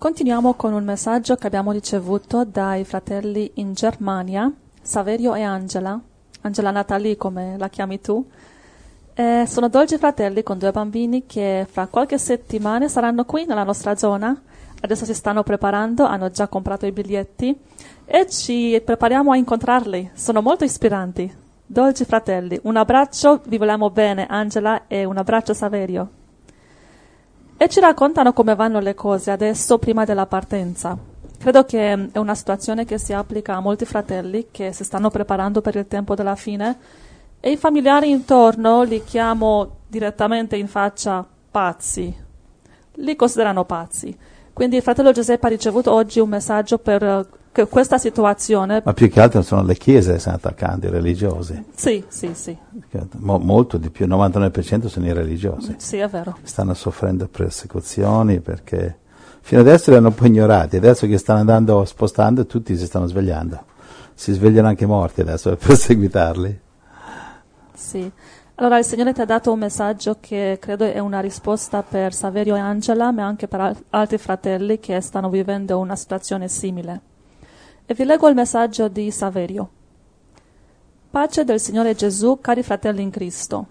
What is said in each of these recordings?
Continuiamo con un messaggio che abbiamo ricevuto dai fratelli in Germania, Saverio e Angela Natalie come la chiami tu. Sono dolci fratelli con 2 bambini che fra qualche settimana saranno qui nella nostra zona. Adesso si stanno preparando, hanno già comprato i biglietti e ci prepariamo a incontrarli. Sono molto ispiranti. Dolci fratelli, un abbraccio, vi vogliamo bene Angela e un abbraccio Saverio. E ci raccontano come vanno le cose adesso prima della partenza. Credo che è una situazione che si applica a molti fratelli che si stanno preparando per il tempo della fine e i familiari intorno li chiamo direttamente in faccia pazzi. Li considerano pazzi. Quindi il fratello Giuseppe ha ricevuto oggi un messaggio per questa situazione. Ma più che altro sono le chiese che stanno attaccando, i religiosi. Sì. Molto di più, il 99% sono i religiosi. Sì, è vero. Stanno soffrendo persecuzioni perché fino adesso li hanno un po' ignorati, adesso che stanno andando spostando tutti si stanno svegliando. Si svegliano anche i morti adesso per perseguitarli. Sì. Allora il Signore ti ha dato un messaggio che credo è una risposta per Saverio e Angela, ma anche per altri fratelli che stanno vivendo una situazione simile. E vi leggo il messaggio di Saverio. Pace del Signore Gesù, cari fratelli in Cristo.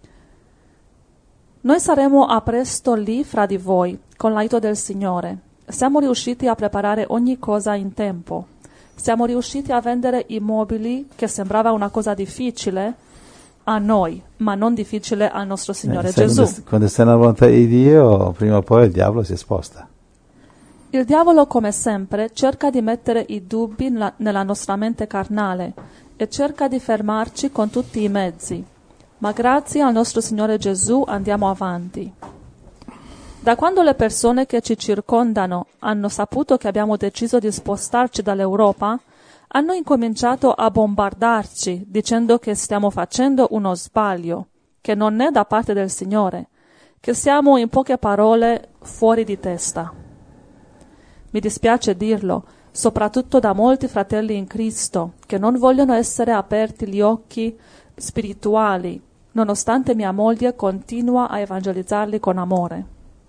Noi saremo a presto lì fra di voi, con l'aiuto del Signore. Siamo riusciti a preparare ogni cosa in tempo. Siamo riusciti a vendere i mobili, che sembrava una cosa difficile a noi, ma non difficile al nostro Signore Gesù. Quando stai nella volontà di Dio, prima o poi il diavolo si sposta. Il diavolo, come sempre, cerca di mettere i dubbi nella nostra mente carnale e cerca di fermarci con tutti i mezzi. Ma grazie al nostro Signore Gesù andiamo avanti. Da quando le persone che ci circondano hanno saputo che abbiamo deciso di spostarci dall'Europa, hanno incominciato a bombardarci dicendo che stiamo facendo uno sbaglio, che non è da parte del Signore, che siamo in poche parole fuori di testa. Mi dispiace dirlo, soprattutto da molti fratelli in Cristo che non vogliono essere aperti gli occhi spirituali, nonostante mia moglie continua a evangelizzarli con amore.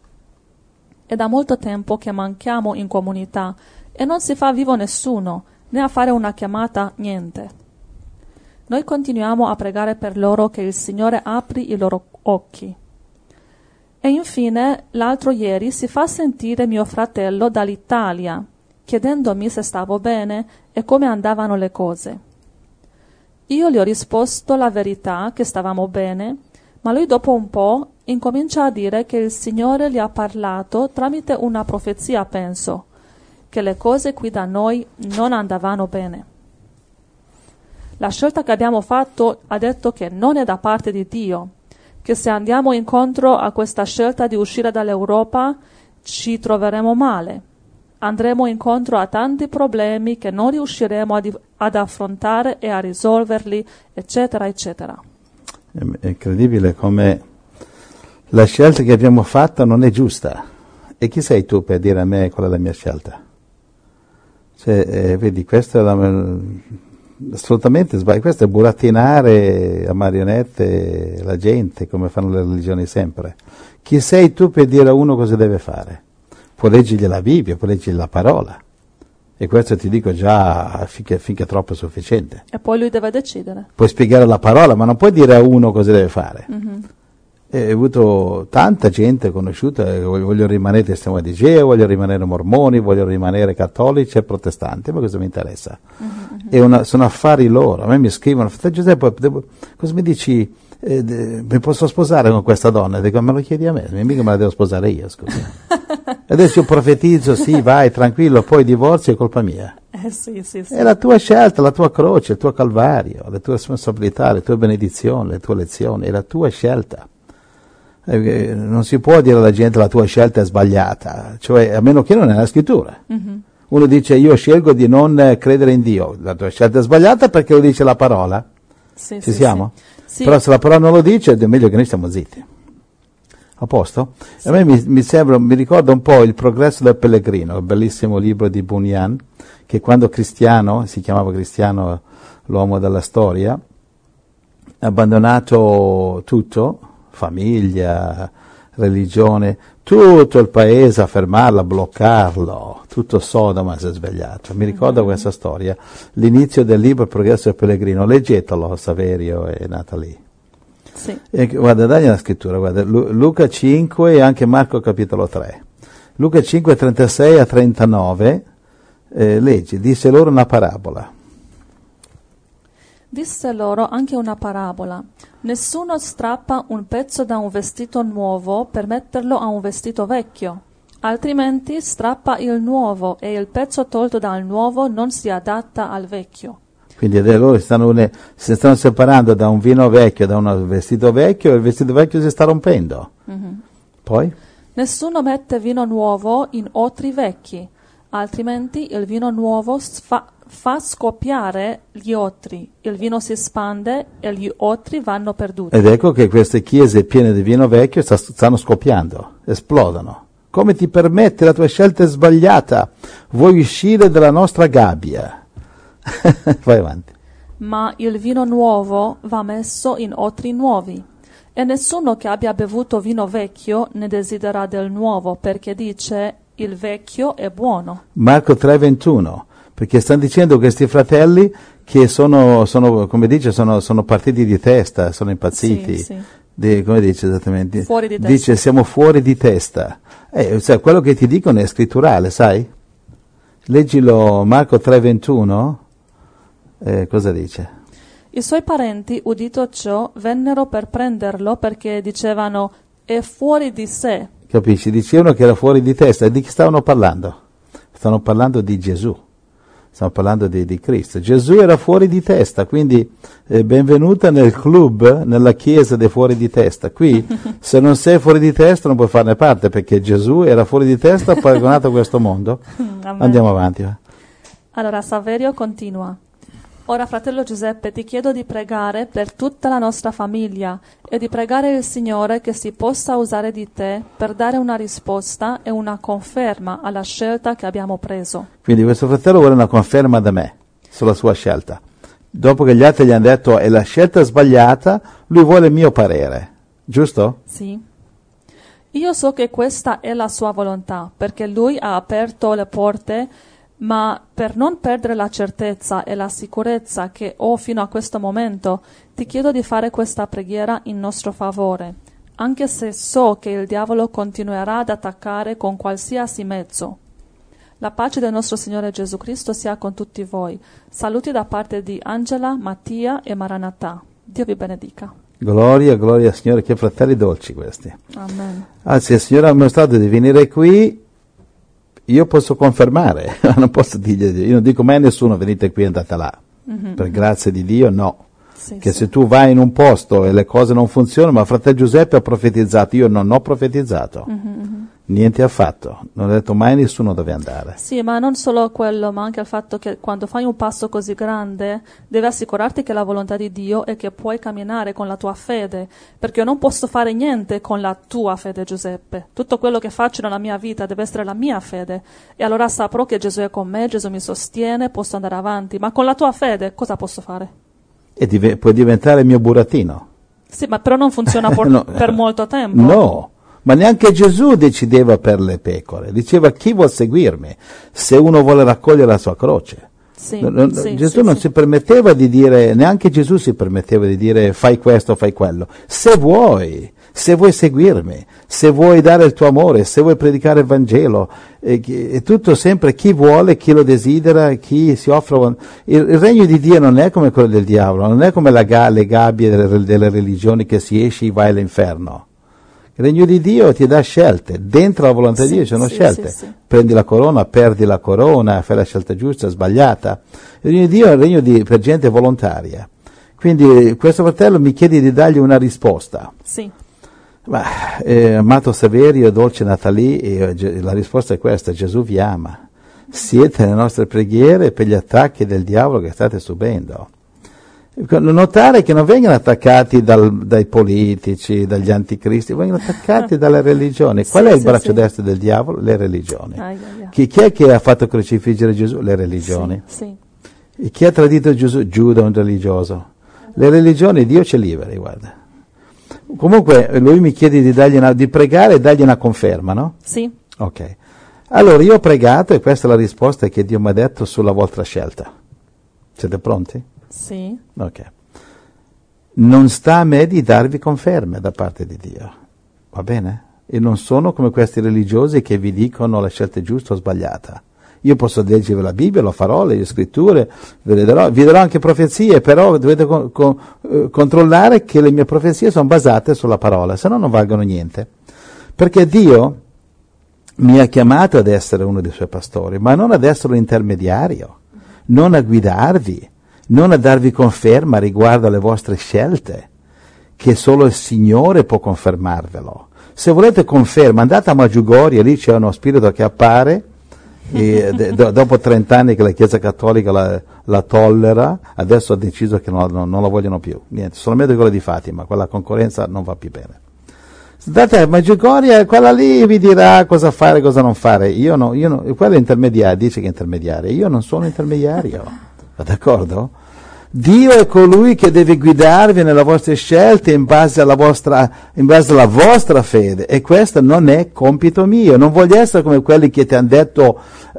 È da molto tempo che manchiamo in comunità e non si fa vivo nessuno, né a fare una chiamata, niente. Noi continuiamo a pregare per loro che il Signore apri i loro occhi. E infine, l'altro ieri si fa sentire mio fratello dall'Italia, chiedendomi se stavo bene e come andavano le cose. Io gli ho risposto la verità, che stavamo bene, ma lui dopo un po' incomincia a dire che il Signore gli ha parlato tramite una profezia, penso, che le cose qui da noi non andavano bene. La scelta che abbiamo fatto ha detto che non è da parte di Dio, che se andiamo incontro a questa scelta di uscire dall'Europa ci troveremo male. Andremo incontro a tanti problemi che non riusciremo ad affrontare e a risolverli, eccetera, eccetera. È incredibile come la scelta che abbiamo fatto non è giusta. E chi sei tu per dire a me qual è la mia scelta? Vedi, questo è assolutamente sbaglio, questo è burattinare a marionette la gente, come fanno le religioni sempre. Chi sei tu per dire a uno cosa deve fare? Può leggergli la Bibbia, può leggergli la parola, e questo ti dico già finché troppo è sufficiente. E poi lui deve decidere. Puoi spiegare la parola, ma non puoi dire a uno cosa deve fare. Mm-hmm. E ho avuto tanta gente conosciuta, voglio rimanere testimoni di Geo, voglio rimanere mormoni, voglio rimanere cattolici e protestanti, ma questo mi interessa. Mm-hmm. Sono affari loro. A me mi scrivono, Giuseppe, cosa mi dici? Mi posso sposare con questa donna? Dico, me lo chiedi a me, mica me la devo sposare io, scusa. Adesso io profetizzo, sì, vai, tranquillo, poi divorzi è colpa mia. Sì. È la tua scelta, la tua croce, il tuo calvario, le tue responsabilità, le tue benedizioni, le tue lezioni, è la tua scelta. Non si può dire alla gente la tua scelta è sbagliata, cioè a meno che non è nella scrittura. Mm-hmm. Uno dice io scelgo di non credere in Dio, la tua scelta è sbagliata perché lo dice la parola. Ci siamo? Sì. Però se la parola non lo dice è meglio che noi stiamo zitti. A posto? Sì. A me mi ricorda un po' Il progresso del pellegrino, il bellissimo libro di Bunyan, che quando Cristiano, si chiamava Cristiano l'uomo della storia, ha abbandonato tutto, famiglia, religione, tutto il paese a fermarlo, a bloccarlo, tutto Sodoma si è svegliato. Mi ricordo questa storia, l'inizio del libro Il progresso del pellegrino, leggetelo Saverio e Natalie. Sì. E, guarda, dagli la scrittura, guarda, Luca 5 e anche Marco capitolo 3. Luca 5, 36 a 39, leggi, disse loro una parabola. Disse loro anche una parabola. Nessuno strappa un pezzo da un vestito nuovo per metterlo a un vestito vecchio, altrimenti strappa il nuovo e il pezzo tolto dal nuovo non si adatta al vecchio. Quindi loro si stanno separando da un vino vecchio, da un vestito vecchio, e il vestito vecchio si sta rompendo. Mm-hmm. Poi? Nessuno mette vino nuovo in otri vecchi, altrimenti il vino nuovo fa scoppiare gli otri, il vino si spande e gli otri vanno perduti. Ed ecco che queste chiese piene di vino vecchio stanno scoppiando, esplodono. Come ti permette? La tua scelta è sbagliata. Vuoi uscire dalla nostra gabbia. Vai avanti. Ma il vino nuovo va messo in otri nuovi. E nessuno che abbia bevuto vino vecchio ne desidera del nuovo, perché dice il vecchio è buono. Marco 3,21, perché stanno dicendo questi fratelli che sono come dice, sono partiti di testa, sono impazziti. Sì, sì. Come dice esattamente? Fuori di testa. Dice siamo fuori di testa. Cioè, quello che ti dicono è scritturale, sai? Leggilo Marco 3,21. Cosa dice? I suoi parenti, udito ciò, vennero per prenderlo perché dicevano è fuori di sé. Capisci? Dicevano che era fuori di testa. E di chi stavano parlando? Stavano parlando di Gesù. Stiamo parlando di Cristo. Gesù era fuori di testa, quindi benvenuta nel club, nella chiesa dei fuori di testa. Qui, se non sei fuori di testa non puoi farne parte, perché Gesù era fuori di testa paragonato a questo mondo. Andiamo avanti. Allora, Saverio continua. Ora, fratello Giuseppe, ti chiedo di pregare per tutta la nostra famiglia e di pregare il Signore che si possa usare di te per dare una risposta e una conferma alla scelta che abbiamo preso. Quindi questo fratello vuole una conferma da me sulla sua scelta. Dopo che gli altri gli hanno detto è la scelta sbagliata, lui vuole il mio parere, giusto? Sì. Io so che questa è la sua volontà, perché lui ha aperto le porte, ma per non perdere la certezza e la sicurezza che ho fino a questo momento, ti chiedo di fare questa preghiera in nostro favore, anche se so che il diavolo continuerà ad attaccare con qualsiasi mezzo. La pace del nostro Signore Gesù Cristo sia con tutti voi. Saluti da parte di Angela, Mattia e Maranatha. Dio vi benedica. Gloria, gloria al Signore, che fratelli dolci questi. Amen. Anzi, il Signore ha mostrato di venire qui. Io posso confermare, non posso dire, io non dico mai a nessuno venite qui e andate là, per grazia di Dio no, Sì, che sì. se tu vai in un posto e le cose non funzionano, ma fratello Giuseppe ha profetizzato, io non ho profetizzato, niente affatto, non ho detto mai a nessuno dove andare. Sì, ma non solo quello, ma anche il fatto che quando fai un passo così grande devi assicurarti che è la volontà di Dio e che puoi camminare con la tua fede, perché io non posso fare niente con la tua fede, Giuseppe. Tutto quello che faccio nella mia vita deve essere la mia fede, e allora saprò che Gesù è con me, Gesù mi sostiene, posso andare avanti, ma con la tua fede cosa posso fare? E puoi diventare il mio burattino. Sì, ma però non funziona No. per molto tempo. No, ma neanche Gesù decideva per le pecore, diceva chi vuol seguirmi, se uno vuole raccogliere la sua croce. Sì, sì, Gesù sì, non sì. si permetteva di dire, neanche Gesù si permetteva di dire fai questo, fai quello. Se vuoi seguirmi, se vuoi dare il tuo amore, se vuoi predicare il Vangelo, è tutto sempre chi vuole, chi lo desidera, chi si offre. Il regno di Dio non è come quello del diavolo, non è come le gabbie delle religioni che si esce e vai all'inferno. Il regno di Dio ti dà scelte, dentro la volontà di Dio ci sono scelte. Sì. Prendi la corona, perdi la corona, fai la scelta giusta, sbagliata. Il regno di Dio è un regno per gente volontaria. Quindi questo fratello mi chiede di dargli una risposta. Sì. Ma, amato Saverio, dolce Natalie, la risposta è questa: Gesù vi ama. Siete nelle nostre preghiere per gli attacchi del diavolo che state subendo. Notare che non vengono attaccati dai politici, dagli anticristi, vengono attaccati dalle religioni. Qual è il braccio destro del diavolo? Le religioni. Chi è che ha fatto crocifiggere Gesù? Le religioni. Sì. E chi ha tradito Gesù? Giuda, un religioso. Le religioni, Dio ci liberi, guarda. Comunque lui mi chiede di pregare e dargli una conferma, no? Sì. Ok. Allora io ho pregato e questa è la risposta che Dio mi ha detto sulla vostra scelta. Siete pronti? Sì. Ok. Non sta a me di darvi conferme da parte di Dio, va bene? E non sono come questi religiosi che vi dicono la scelta è giusta o sbagliata. Io posso leggervi la Bibbia, lo farò, le scritture, vi darò anche profezie, però dovete controllare che le mie profezie sono basate sulla parola, se no non valgono niente. Perché Dio mi ha chiamato ad essere uno dei suoi pastori, ma non ad essere un intermediario, non a guidarvi, non a darvi conferma riguardo alle vostre scelte, che solo il Signore può confermarvelo. Se volete conferma, andate a Medjugorje, lì c'è uno spirito che appare, e dopo 30 anni che la Chiesa Cattolica la tollera, adesso ha deciso che non la vogliono più, niente, solamente quella di Fatima, quella concorrenza non va più bene. Andate a Medjugorje, quella lì vi dirà cosa fare e cosa non fare. Io no, quello è intermediario, dice che è intermediario, io non sono intermediario, d'accordo? Dio è colui che deve guidarvi nelle vostre scelte in base alla vostra fede, e questo non è compito mio. Non voglio essere come quelli che ti hanno detto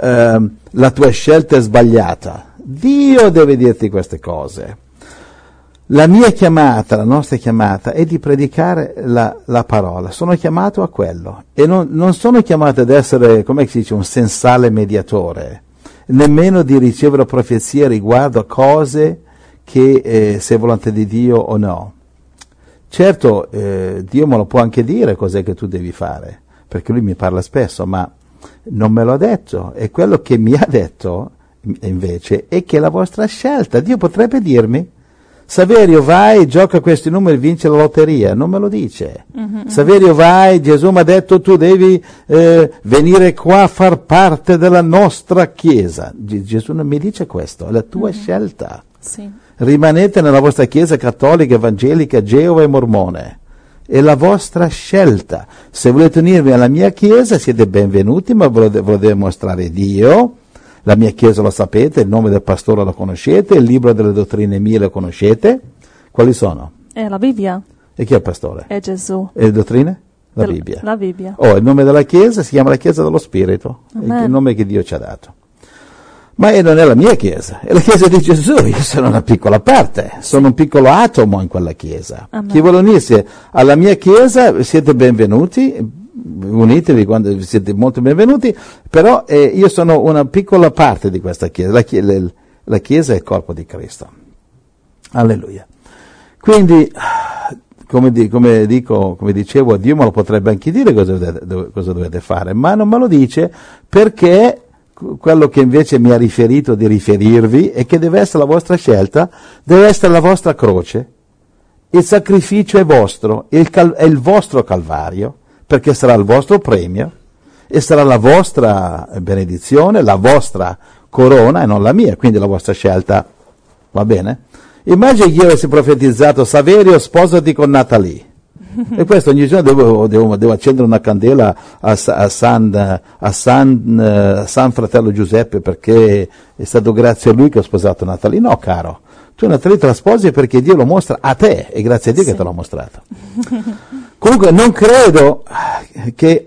la tua scelta è sbagliata. Dio deve dirti queste cose. La mia chiamata, la nostra chiamata è di predicare la parola. Sono chiamato a quello e non sono chiamato ad essere, come si dice, un sensale mediatore, nemmeno di ricevere profezie riguardo a cose che se è volontà di Dio o no. Certo, Dio me lo può anche dire cos'è che tu devi fare, perché lui mi parla spesso, ma non me l'ha detto, e quello che mi ha detto invece è che è la vostra scelta. Dio potrebbe dirmi: Saverio, vai, gioca questi numeri, vince la lotteria. Non me lo dice. Saverio, vai, Gesù mi ha detto tu devi venire qua a far parte della nostra chiesa. Gesù non mi dice questo, è la tua scelta. Sì. Rimanete nella vostra chiesa cattolica, evangelica, Geova e mormone. È la vostra scelta. Se volete unirvi alla mia chiesa siete benvenuti, ma ve lo deve mostrare Dio. La mia chiesa lo sapete, il nome del pastore lo conoscete, il libro delle dottrine mie lo conoscete. Quali sono? È la Bibbia. E chi è il pastore? È Gesù. E le dottrine? La Bibbia. La Bibbia. Il nome della chiesa si chiama la chiesa dello Spirito, il nome che Dio ci ha dato. Ma non è la mia chiesa, è la chiesa di Gesù. Io sono una piccola parte, sono un piccolo atomo in quella chiesa. Amen. Chi vuole unirsi alla mia chiesa siete benvenuti, unitevi quando siete molto benvenuti, però io sono una piccola parte di questa chiesa. La chiesa è il corpo di Cristo. Alleluia. Quindi, come dicevo, Dio me lo potrebbe anche dire cosa dovete fare, ma non me lo dice, perché quello che invece mi ha riferito di riferirvi è che deve essere la vostra scelta, deve essere la vostra croce, il sacrificio è vostro, è il vostro calvario, perché sarà il vostro premio e sarà la vostra benedizione, la vostra corona e non la mia, quindi la vostra scelta, va bene? Immagini che io avessi profetizzato: Saverio, sposati con Natalie. E questo ogni giorno devo accendere una candela a San fratello Giuseppe, perché è stato grazie a lui che ho sposato Natalie. No, caro, tu Natalie te la sposi perché Dio lo mostra a te, e grazie a Dio che te l'ha mostrato. Comunque non credo che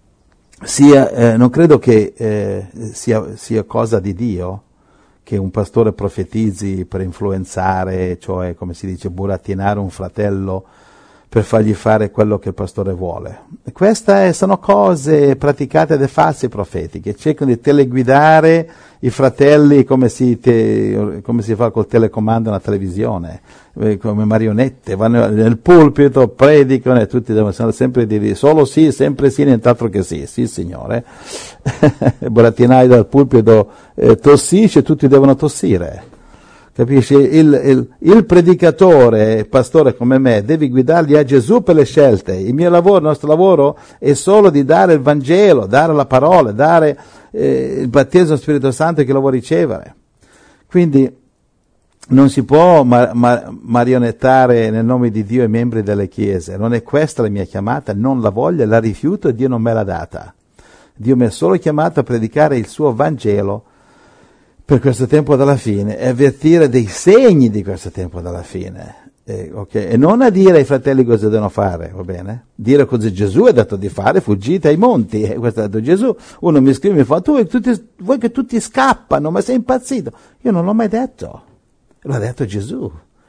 sia cosa di Dio che un pastore profetizzi per influenzare, cioè, come si dice, burattinare un fratello per fargli fare quello che il pastore vuole. Queste sono cose praticate dai falsi profeti, che cercano di teleguidare i fratelli come si fa col telecomando nella televisione, come marionette, vanno nel pulpito, predicano e tutti devono sempre dire solo sì, sempre sì, nient'altro che sì. Sì, Signore. Burattinaio dal pulpito tossisce, tutti devono tossire. Capisci? Il predicatore, il pastore come me, devi guidarli a Gesù per le scelte. Il nostro lavoro è solo di dare il Vangelo, dare la parola, dare il battesimo Spirito Santo che lo vuoi ricevere. Quindi non si può marionettare nel nome di Dio i membri delle chiese. Non è questa la mia chiamata, non la voglio, la rifiuto e Dio non me l'ha data. Dio mi ha solo chiamato a predicare il suo Vangelo per questo tempo della fine e avvertire dei segni di questo tempo della fine. Okay? E non a dire ai fratelli cosa devono fare, va bene? Dire cosa Gesù ha detto di fare, fuggite ai monti, questo ha detto Gesù. Uno mi scrive e mi fa, vuoi che tutti scappano, ma sei impazzito? Io non l'ho mai detto, l'ha detto Gesù,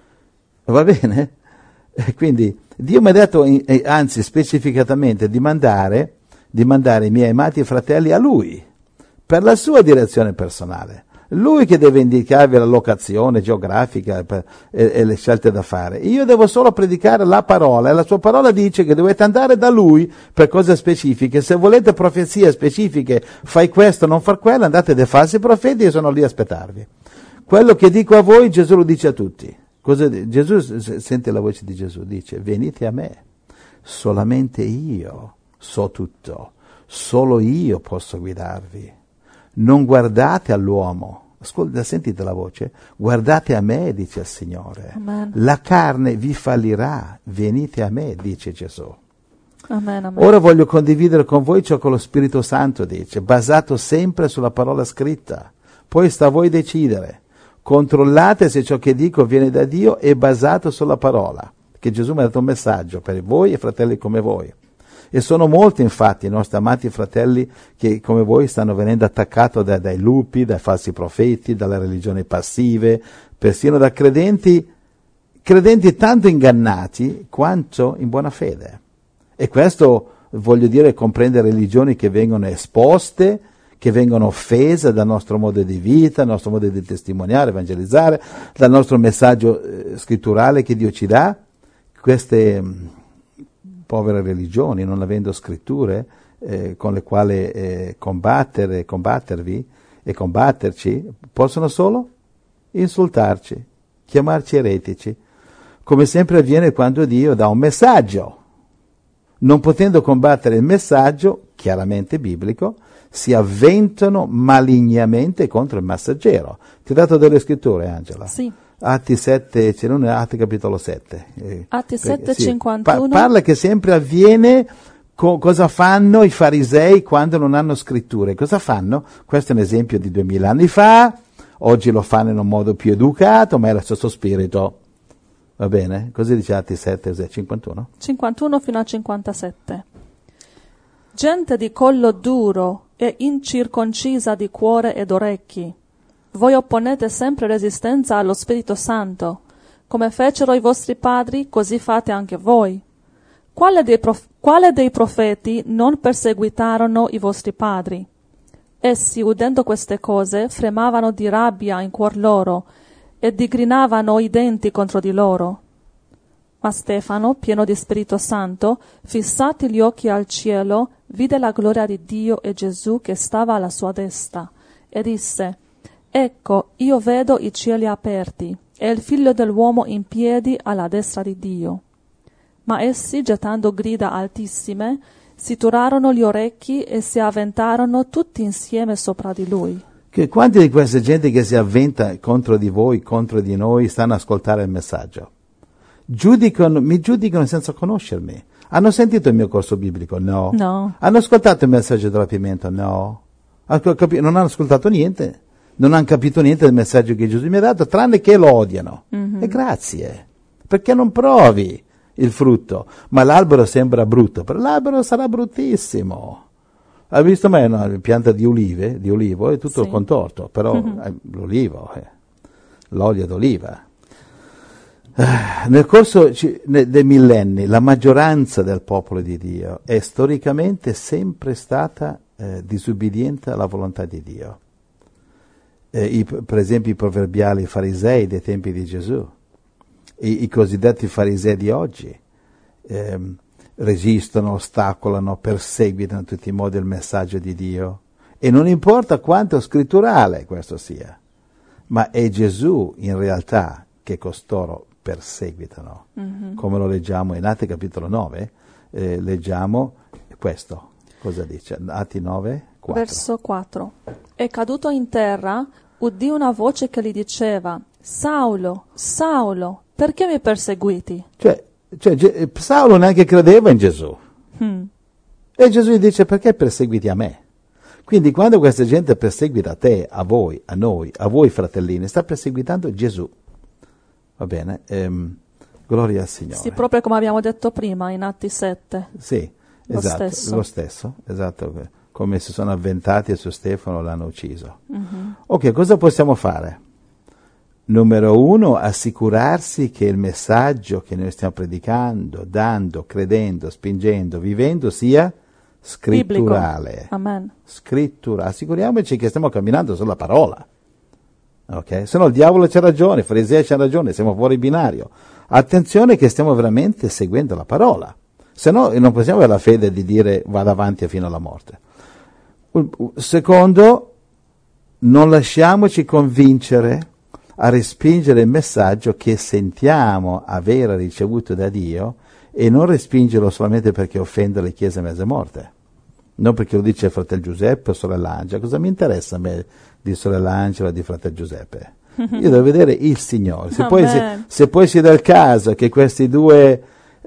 va bene? E quindi Dio mi ha detto, anzi specificatamente, di mandare i miei amati fratelli a Lui, per la sua direzione personale. Lui che deve indicarvi la locazione geografica e le scelte da fare. Io devo solo predicare la parola, e la sua parola dice che dovete andare da Lui per cose specifiche. Se volete profezie specifiche, fai questo, non far quello, andate dai falsi profeti, io sono lì a aspettarvi. Quello che dico a voi, Gesù lo dice a tutti. Gesù, sente la voce di Gesù, dice, venite a me, solamente io so tutto, solo io posso guidarvi. Non guardate all'uomo. Ascolta, sentite la voce? Guardate a me, dice il Signore. Amen. La carne vi fallirà, venite a me, dice Gesù. Amen, amen. Ora voglio condividere con voi ciò che lo Spirito Santo dice, basato sempre sulla parola scritta. Poi sta a voi decidere. Controllate se ciò che dico viene da Dio e basato sulla parola. Che Gesù mi ha dato un messaggio per voi e fratelli come voi. E sono molti infatti i nostri amati fratelli che come voi stanno venendo attaccati dai lupi, dai falsi profeti, dalle religioni passive, persino da credenti tanto ingannati quanto in buona fede. E questo voglio dire comprende religioni che vengono esposte, che vengono offese dal nostro modo di vita, dal nostro modo di testimoniare, evangelizzare, dal nostro messaggio scritturale che Dio ci dà. Queste povere religioni, non avendo scritture con le quali combattervi e combatterci, possono solo insultarci, chiamarci eretici, come sempre avviene quando Dio dà un messaggio. Non potendo combattere il messaggio, chiaramente biblico, si avventano malignamente contro il messaggero. Ti ho dato delle scritture, Angela? Sì. Atti 7, c'è non è Atti capitolo 7. Atti 7, sì. 51. Parla che sempre avviene cosa fanno i farisei quando non hanno scritture. Cosa fanno? Questo è un esempio di 2000 anni fa, oggi lo fanno in un modo più educato, ma è lo stesso spirito. Va bene? Così dice Atti 7, 51? 51 fino a 57. Gente di collo duro e incirconcisa di cuore ed orecchi, voi opponete sempre resistenza allo Spirito Santo. Come fecero i vostri padri, così fate anche voi. Quale dei profeti non perseguitarono i vostri padri? Essi, udendo queste cose, fremavano di rabbia in cuor loro e digrinavano i denti contro di loro. Ma Stefano, pieno di Spirito Santo, fissati gli occhi al cielo, vide la gloria di Dio e Gesù che stava alla sua destra, e disse: Ecco, io vedo i cieli aperti e il Figlio dell'uomo in piedi alla destra di Dio. Ma essi, gettando grida altissime, si turarono gli orecchi e si avventarono tutti insieme sopra di lui. Quanti di queste gente che si avventa contro di voi, contro di noi, stanno a ascoltare il messaggio? Mi giudicano senza conoscermi. Hanno sentito il mio corso biblico? No. No. Hanno ascoltato il messaggio del rapimento? No. Non hanno ascoltato niente. Non hanno capito niente del messaggio che Gesù mi ha dato, tranne che lo odiano. Mm-hmm. E grazie, perché non provi il frutto. Ma l'albero sembra brutto, però l'albero sarà bruttissimo. Hai visto mai una pianta di olivo è tutto contorto, però l'olivo, l'olio d'oliva. Nel corso dei millenni la maggioranza del popolo di Dio è storicamente sempre stata disubbidiente alla volontà di Dio. Per esempio i proverbiali farisei dei tempi di Gesù, i cosiddetti farisei di oggi resistono, ostacolano, perseguitano in tutti i modi il messaggio di Dio, e non importa quanto scritturale questo sia, ma è Gesù in realtà che costoro perseguitano. Mm-hmm. Come lo leggiamo in Atti capitolo 9, leggiamo questo, cosa dice? Atti 9, 4. Verso 4. E caduto in terra, udì una voce che gli diceva: Saulo, Saulo, perché mi perseguiti? Cioè Saulo neanche credeva in Gesù. E Gesù gli dice: perché perseguiti a me? Quindi quando questa gente perseguita a te, a voi, a noi, a voi fratellini, sta perseguitando Gesù. Va bene? Gloria al Signore. Sì, proprio come abbiamo detto prima in Atti 7. Sì, Lo esatto, stesso. lo stesso, esatto, come si sono avventati su Stefano, l'hanno ucciso. Ok, cosa possiamo fare? Numero 1, assicurarsi che il messaggio che noi stiamo predicando, dando, credendo, spingendo, vivendo sia scritturale. Biblico. Amen. Scrittura. Assicuriamoci che stiamo camminando sulla parola. Ok? Se no il diavolo c'ha ragione, i farisei c'hanno ragione, siamo fuori binario. Attenzione che stiamo veramente seguendo la parola. Se no non possiamo avere la fede di dire vado avanti fino alla morte. Secondo, non lasciamoci convincere a respingere il messaggio che sentiamo avere ricevuto da Dio e non respingerlo solamente perché offende le chiese mezze morte. Non perché lo dice fratello Giuseppe o sorella Angela. Cosa mi interessa a me di sorella Angela o di fratello Giuseppe? Io devo vedere il Signore. Se poi si dà il caso che questi due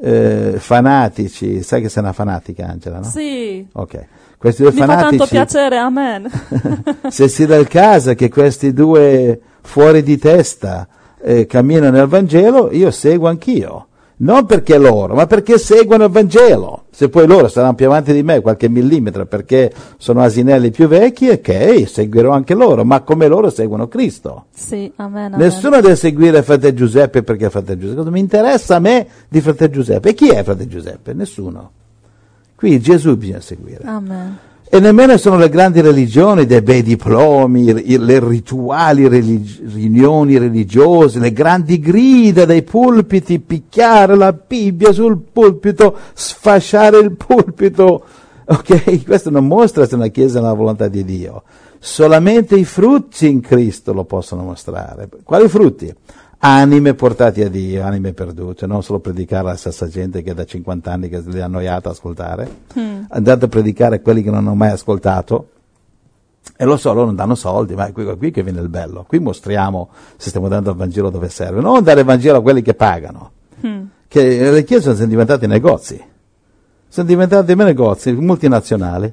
fanatici, sai che sei una fanatica Angela, no? Sì. Ok. Questi due Mi fanatici, fa tanto piacere, amen. se si dà il caso che questi due fuori di testa camminano nel Vangelo, io seguo anch'io. Non perché loro, ma perché seguono il Vangelo. Se poi loro saranno più avanti di me qualche millimetro perché sono asinelli più vecchi, ok, seguirò anche loro, ma come loro seguono Cristo. Sì, amen. Nessuno deve seguire fratello Giuseppe perché è fratello Giuseppe. Cosa mi interessa a me di fratello Giuseppe? E chi è fratello Giuseppe? Nessuno. Qui Gesù bisogna seguire. Amen. E nemmeno sono le grandi religioni dei bei diplomi, le rituali riunioni religiose, le grandi grida dei pulpiti, picchiare la Bibbia sul pulpito, sfasciare il pulpito. Ok? Questo non mostra se una chiesa è nella volontà di Dio. Solamente i frutti in Cristo lo possono mostrare. Quali frutti? Anime portate a Dio, anime perdute, non solo predicare alla stessa gente che da 50 anni che li ha annoiato a ascoltare. Andate a predicare a quelli che non hanno mai ascoltato. E lo so, loro non danno soldi, ma è qui che viene il bello. Qui mostriamo se stiamo dando il Vangelo dove serve. Non dare il Vangelo a quelli che pagano. Che le chiese sono diventate negozi. Sono diventate negozi multinazionali.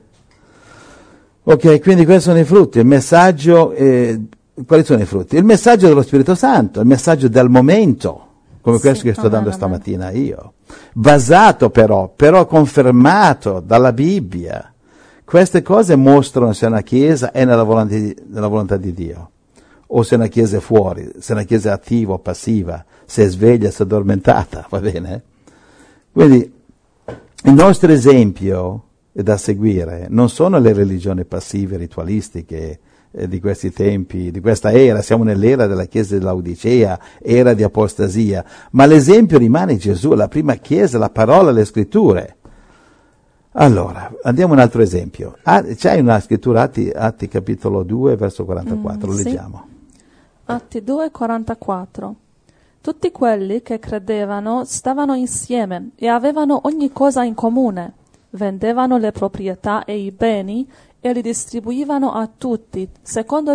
Ok, quindi questi sono i frutti. Il messaggio... quali sono i frutti? Il messaggio dello Spirito Santo, il messaggio del momento, come questo che sto dando stamattina io, basato però confermato dalla Bibbia. Queste cose mostrano se una chiesa è nella volontà di Dio, o se una chiesa è fuori, se una chiesa è attiva o passiva, se è sveglia, se è addormentata, va bene? Quindi il nostro esempio da seguire non sono le religioni passive, ritualistiche, di questi tempi, di questa era, siamo nell'era della chiesa dell'Odicea, era di apostasia, ma l'esempio rimane Gesù, la prima chiesa, la parola, le scritture. Allora, andiamo a un altro esempio. C'hai una scrittura, Atti capitolo 2, verso 44, lo leggiamo. Atti 2, 44. Tutti quelli che credevano stavano insieme e avevano ogni cosa in comune, vendevano le proprietà e i beni e li distribuivano a tutti, secondo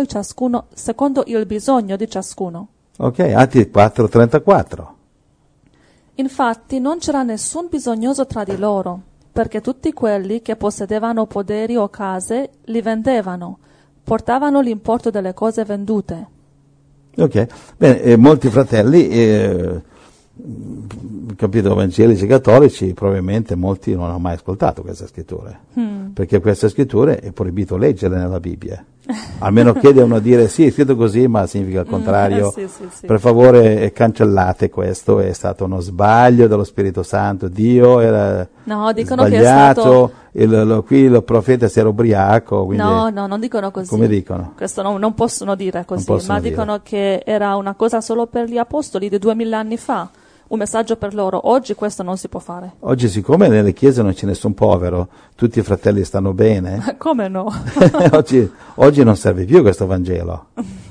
il bisogno di ciascuno. Ok, Atti 4:34. Infatti non c'era nessun bisognoso tra di loro, perché tutti quelli che possedevano poderi o case li vendevano, portavano l'importo delle cose vendute. Ok, bene, molti fratelli, capito, evangelici cattolici, probabilmente molti non hanno mai ascoltato queste scritture, perché queste scritture è proibito leggerle nella Bibbia, a meno che devono dire sì, è scritto così, ma significa il contrario. Sì. Per favore cancellate questo, è stato uno sbaglio dello Spirito Santo, Dio era dicono sbagliato, che è stato... qui il profeta si era ubriaco. Quindi... No, non dicono così. Come dicono? Questo non possono dire così, ma dicono che era una cosa solo per gli apostoli di 2000 anni fa. Un messaggio per loro. Oggi questo non si può fare. Oggi, siccome nelle chiese non c'è nessun povero, tutti i fratelli stanno bene. Come no? oggi non serve più questo Vangelo.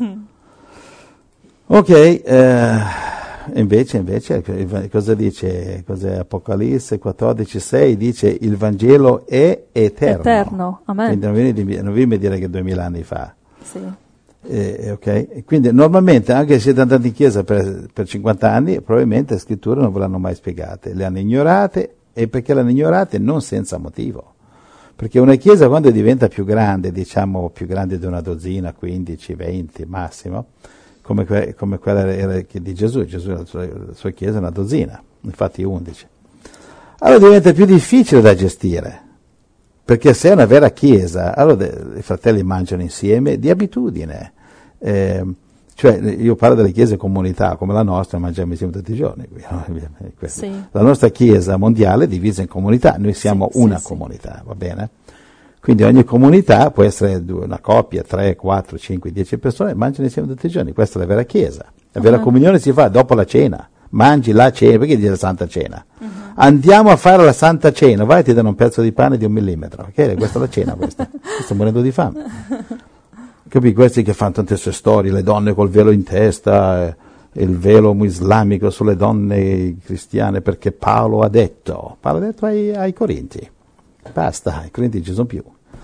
Ok, invece cosa dice? Cos'è Apocalisse 14:6? Dice il Vangelo è eterno. Eterno, amen. Quindi non vi dire che 2000 anni fa. Sì. Okay. Quindi normalmente, anche se siete andati in chiesa per 50 anni, probabilmente le scritture non ve l'hanno mai spiegate, le hanno ignorate, e perché le hanno ignorate non senza motivo. Perché una chiesa quando diventa più grande, diciamo più grande di una dozzina, 15, 20 massimo, come quella era di Gesù. Gesù, la sua chiesa è una dozzina, infatti 11. Allora diventa più difficile da gestire, perché se è una vera chiesa, allora i fratelli mangiano insieme di abitudine. Cioè, io parlo delle chiese comunità, come la nostra, mangiamo insieme tutti i giorni. Sì. La nostra chiesa mondiale è divisa in comunità, noi siamo una comunità, va bene? Quindi ogni comunità può essere una coppia, 3, 4, 5, 10 persone, mangiano insieme tutti i giorni, questa è la vera chiesa. La vera comunione si fa dopo la cena, mangi la cena, perché dice la Santa Cena? Andiamo a fare la Santa Cena, vai e ti danno un pezzo di pane di 1 millimetro, ok? Questa è la cena questa, sto morendo di fame. Capi? Questi che fanno tante sue storie, le donne col velo in testa, il velo islamico sulle donne cristiane, perché Paolo ha detto ai Corinti, basta, i Corinti ci sono più.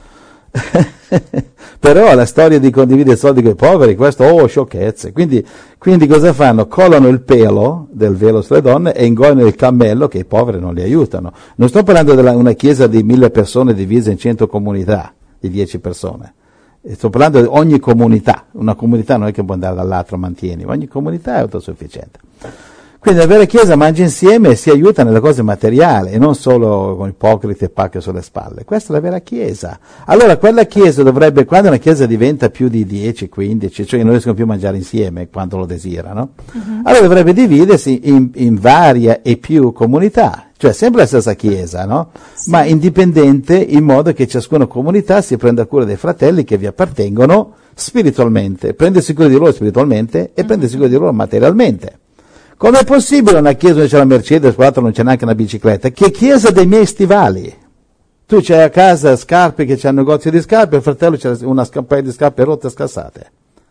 Però la storia di condividere soldi con i poveri, questo, sciocchezze. Quindi cosa fanno? Collano il pelo del velo sulle donne e ingoiano il cammello che i poveri non li aiutano. Non sto parlando di una chiesa di 1000 persone divisa in 100 comunità di 10 persone. Sto parlando di ogni comunità. Una comunità non è che può andare dall'altro, mantieni, ogni comunità è autosufficiente. Quindi la vera Chiesa mangia insieme e si aiuta nelle cose materiali e non solo con ipocriti e pacche sulle spalle. Questa è la vera Chiesa. Allora quella Chiesa dovrebbe, quando una Chiesa diventa più di 10, 15, cioè non riescono più a mangiare insieme quando lo desiderano, allora dovrebbe dividersi in varie e più comunità, cioè sempre la stessa Chiesa, no? Sì. Ma indipendente, in modo che ciascuna comunità si prenda cura dei fratelli che vi appartengono spiritualmente, prendersi cura di loro spiritualmente e prendersi cura di loro materialmente. Com'è possibile una chiesa dove c'è la Mercedes, l'altra non c'è neanche una bicicletta? Che chiesa dei miei stivali? Tu c'hai a casa scarpe che c'è un negozio di scarpe, il fratello c'ha una paio di scarpe rotte e scassate.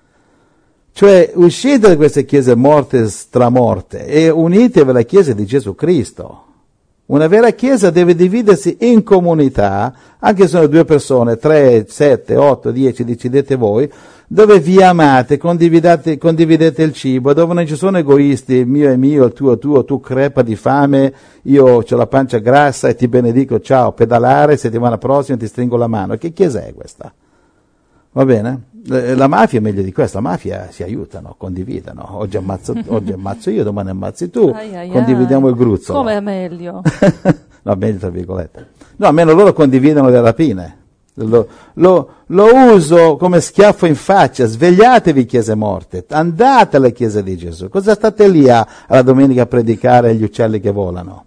Cioè uscite da queste chiese morte, stramorte e unitevi alla chiesa di Gesù Cristo. Una vera chiesa deve dividersi in comunità, anche se sono 2 persone, 3, 7, 8, 10, decidete voi, dove vi amate, condividete il cibo, dove non ci sono egoisti, il mio è mio, il tuo è tuo, tu crepa di fame, io ho la pancia grassa e ti benedico, ciao, pedalare, settimana prossima ti stringo la mano. Che chiesa è questa? Va bene? La mafia è meglio di questa, la mafia si aiutano, condividono, oggi ammazzo io, domani ammazzi tu, condividiamo il gruzzolo. Come è meglio? No, meglio tra virgolette. No, almeno loro condividono le rapine. Lo uso come schiaffo in faccia. Svegliatevi chiese morte, andate alle chiese di Gesù. Cosa state lì alla domenica a predicare agli uccelli che volano?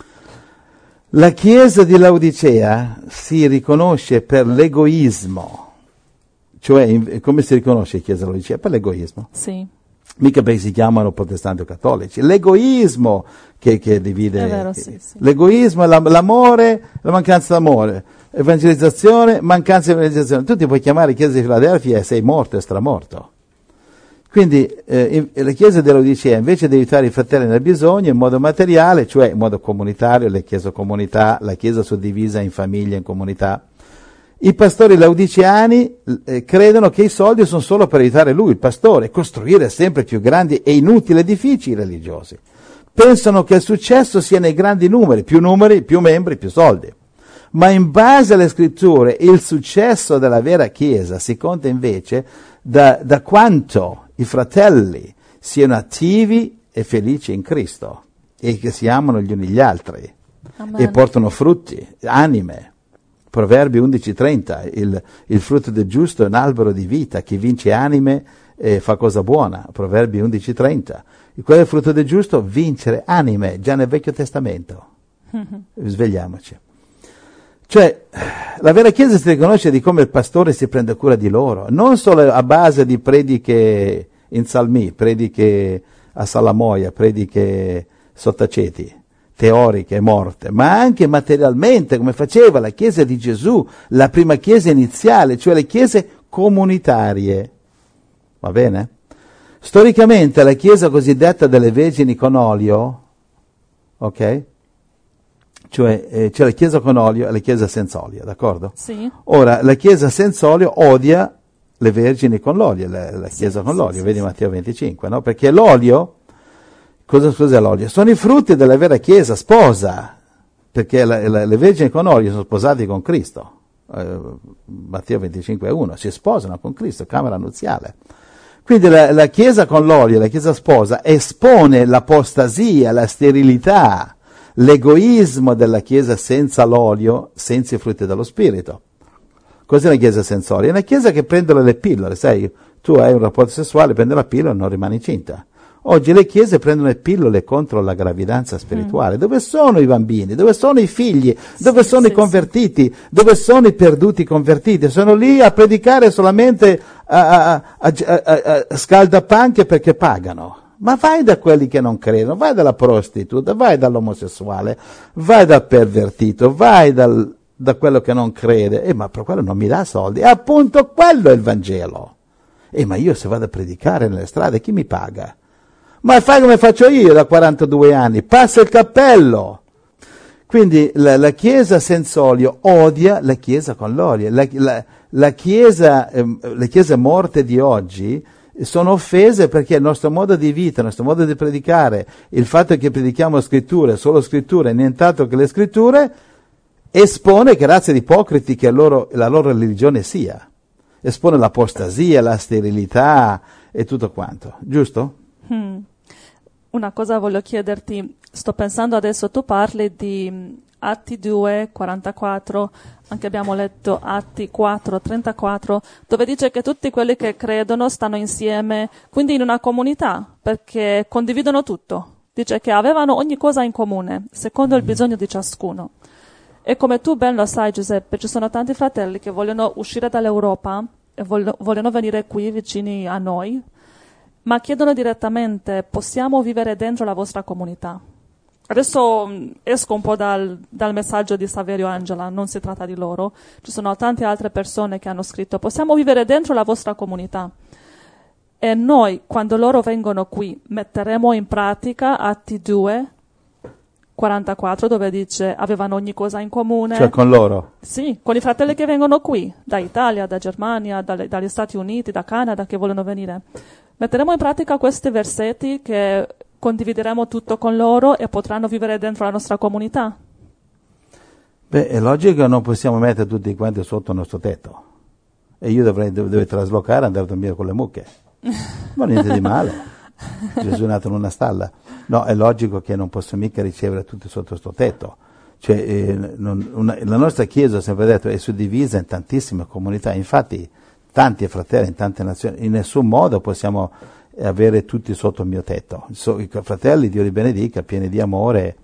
La chiesa di Laodicea si riconosce per l'egoismo. Cioè, come si riconosce la chiesa di Laodicea? Per l'egoismo. Sì. Mica perché si chiamano protestanti o cattolici. L'egoismo che divide. È vero, sì. L'egoismo, l'amore, la mancanza d'amore. Evangelizzazione, mancanza di evangelizzazione. Tu ti puoi chiamare chiesa di Filadelfia e sei morto e stramorto. Quindi la chiesa di Laodicea, invece di aiutare i fratelli nel bisogno in modo materiale, cioè in modo comunitario, le chiese comunità, la chiesa suddivisa in famiglie, in comunità, i pastori laodiceani credono che i soldi sono solo per aiutare lui, il pastore, costruire sempre più grandi e inutili edifici religiosi. Pensano che il successo sia nei grandi numeri, più membri, più soldi. Ma in base alle scritture il successo della vera Chiesa si conta invece da quanto i fratelli siano attivi e felici in Cristo e che si amano gli uni gli altri. Amen. E portano frutti, anime. Proverbi 11:30, il frutto del giusto è un albero di vita, chi vince anime fa cosa buona. Proverbi 11:30. Qual è il frutto del giusto? Vincere anime, già nel Vecchio Testamento. Svegliamoci. Cioè, la vera Chiesa si riconosce di come il pastore si prende cura di loro, non solo a base di prediche in salmi, prediche a salamoia, prediche sottaceti, teoriche, morte, ma anche materialmente, come faceva la Chiesa di Gesù, la prima Chiesa iniziale, cioè le Chiese comunitarie. Va bene? Storicamente la Chiesa cosiddetta delle Vergini con olio, ok? Cioè c'è la Chiesa con olio e la Chiesa senza olio, d'accordo? Sì. Ora, la Chiesa senza olio odia le vergini con l'olio, la Chiesa con l'olio, vedi Matteo 25, no? Perché l'olio, cos'è l'olio? Sono i frutti della vera Chiesa sposa, perché le vergini con olio sono sposate con Cristo, Matteo 25:1, si sposano con Cristo, camera nuziale. Quindi la Chiesa con l'olio, la Chiesa sposa, espone l'apostasia, la sterilità, l'egoismo della Chiesa senza l'olio, senza i frutti dello Spirito. Cos'è una Chiesa senza olio? È una Chiesa che prende le pillole, sai, tu hai un rapporto sessuale, prendi la pillola e non rimani incinta. Oggi le chiese prendono le pillole contro la gravidanza spirituale. Dove sono i bambini? Dove sono i figli? Dove sono i convertiti? Dove sono i perduti convertiti? Sono lì a predicare solamente a scaldapanche perché pagano. Ma vai da quelli che non credono, vai dalla prostituta, vai dall'omosessuale, vai dal pervertito, vai da quello che non crede. Ma per quello non mi dà soldi. E appunto quello è il Vangelo. Ma io se vado a predicare nelle strade, chi mi paga? Ma fai come faccio io da 42 anni, passa il cappello. Quindi la Chiesa senza olio odia la Chiesa con l'olio. Le chiese morte di oggi sono offese perché il nostro modo di vita, il nostro modo di predicare, il fatto che predichiamo scritture, solo scritture, nient'altro che le scritture, espone che razza di ipocriti che la loro religione sia. Espone l'apostasia, la sterilità e tutto quanto, giusto? Una cosa voglio chiederti, sto pensando adesso, tu parli di Atti 2, 44, anche abbiamo letto Atti 4, 34, dove dice che tutti quelli che credono stanno insieme, quindi in una comunità, perché condividono tutto. Dice che avevano ogni cosa in comune, secondo il bisogno di ciascuno. E come tu ben lo sai, Giuseppe, ci sono tanti fratelli che vogliono uscire dall'Europa e vogliono venire qui vicini a noi, ma chiedono direttamente: possiamo vivere dentro la vostra comunità? Adesso esco un po' dal messaggio di Saverio Angela, non si tratta di loro, ci sono tante altre persone che hanno scritto: possiamo vivere dentro la vostra comunità. E noi, quando loro vengono qui, metteremo in pratica Atti 2, 44, dove dice avevano ogni cosa in comune. Cioè con loro? Sì, con i fratelli che vengono qui, da Italia, da Germania, dagli Stati Uniti, da Canada, che vogliono venire. Metteremo in pratica questi versetti che condivideremo tutto con loro e potranno vivere dentro la nostra comunità. Beh, è logico che non possiamo mettere tutti quanti sotto il nostro tetto. E io dovrei traslocare e andare a dormire con le mucche. Ma niente di male. Gesù è nato in una stalla. No, è logico che non posso mica ricevere tutti sotto questo tetto. Cioè, la nostra Chiesa, ho sempre detto, è suddivisa in tantissime comunità. Infatti, tanti fratelli in tante nazioni, in nessun modo possiamo avere tutti sotto il mio tetto. I fratelli, Dio li benedica, pieni di amore,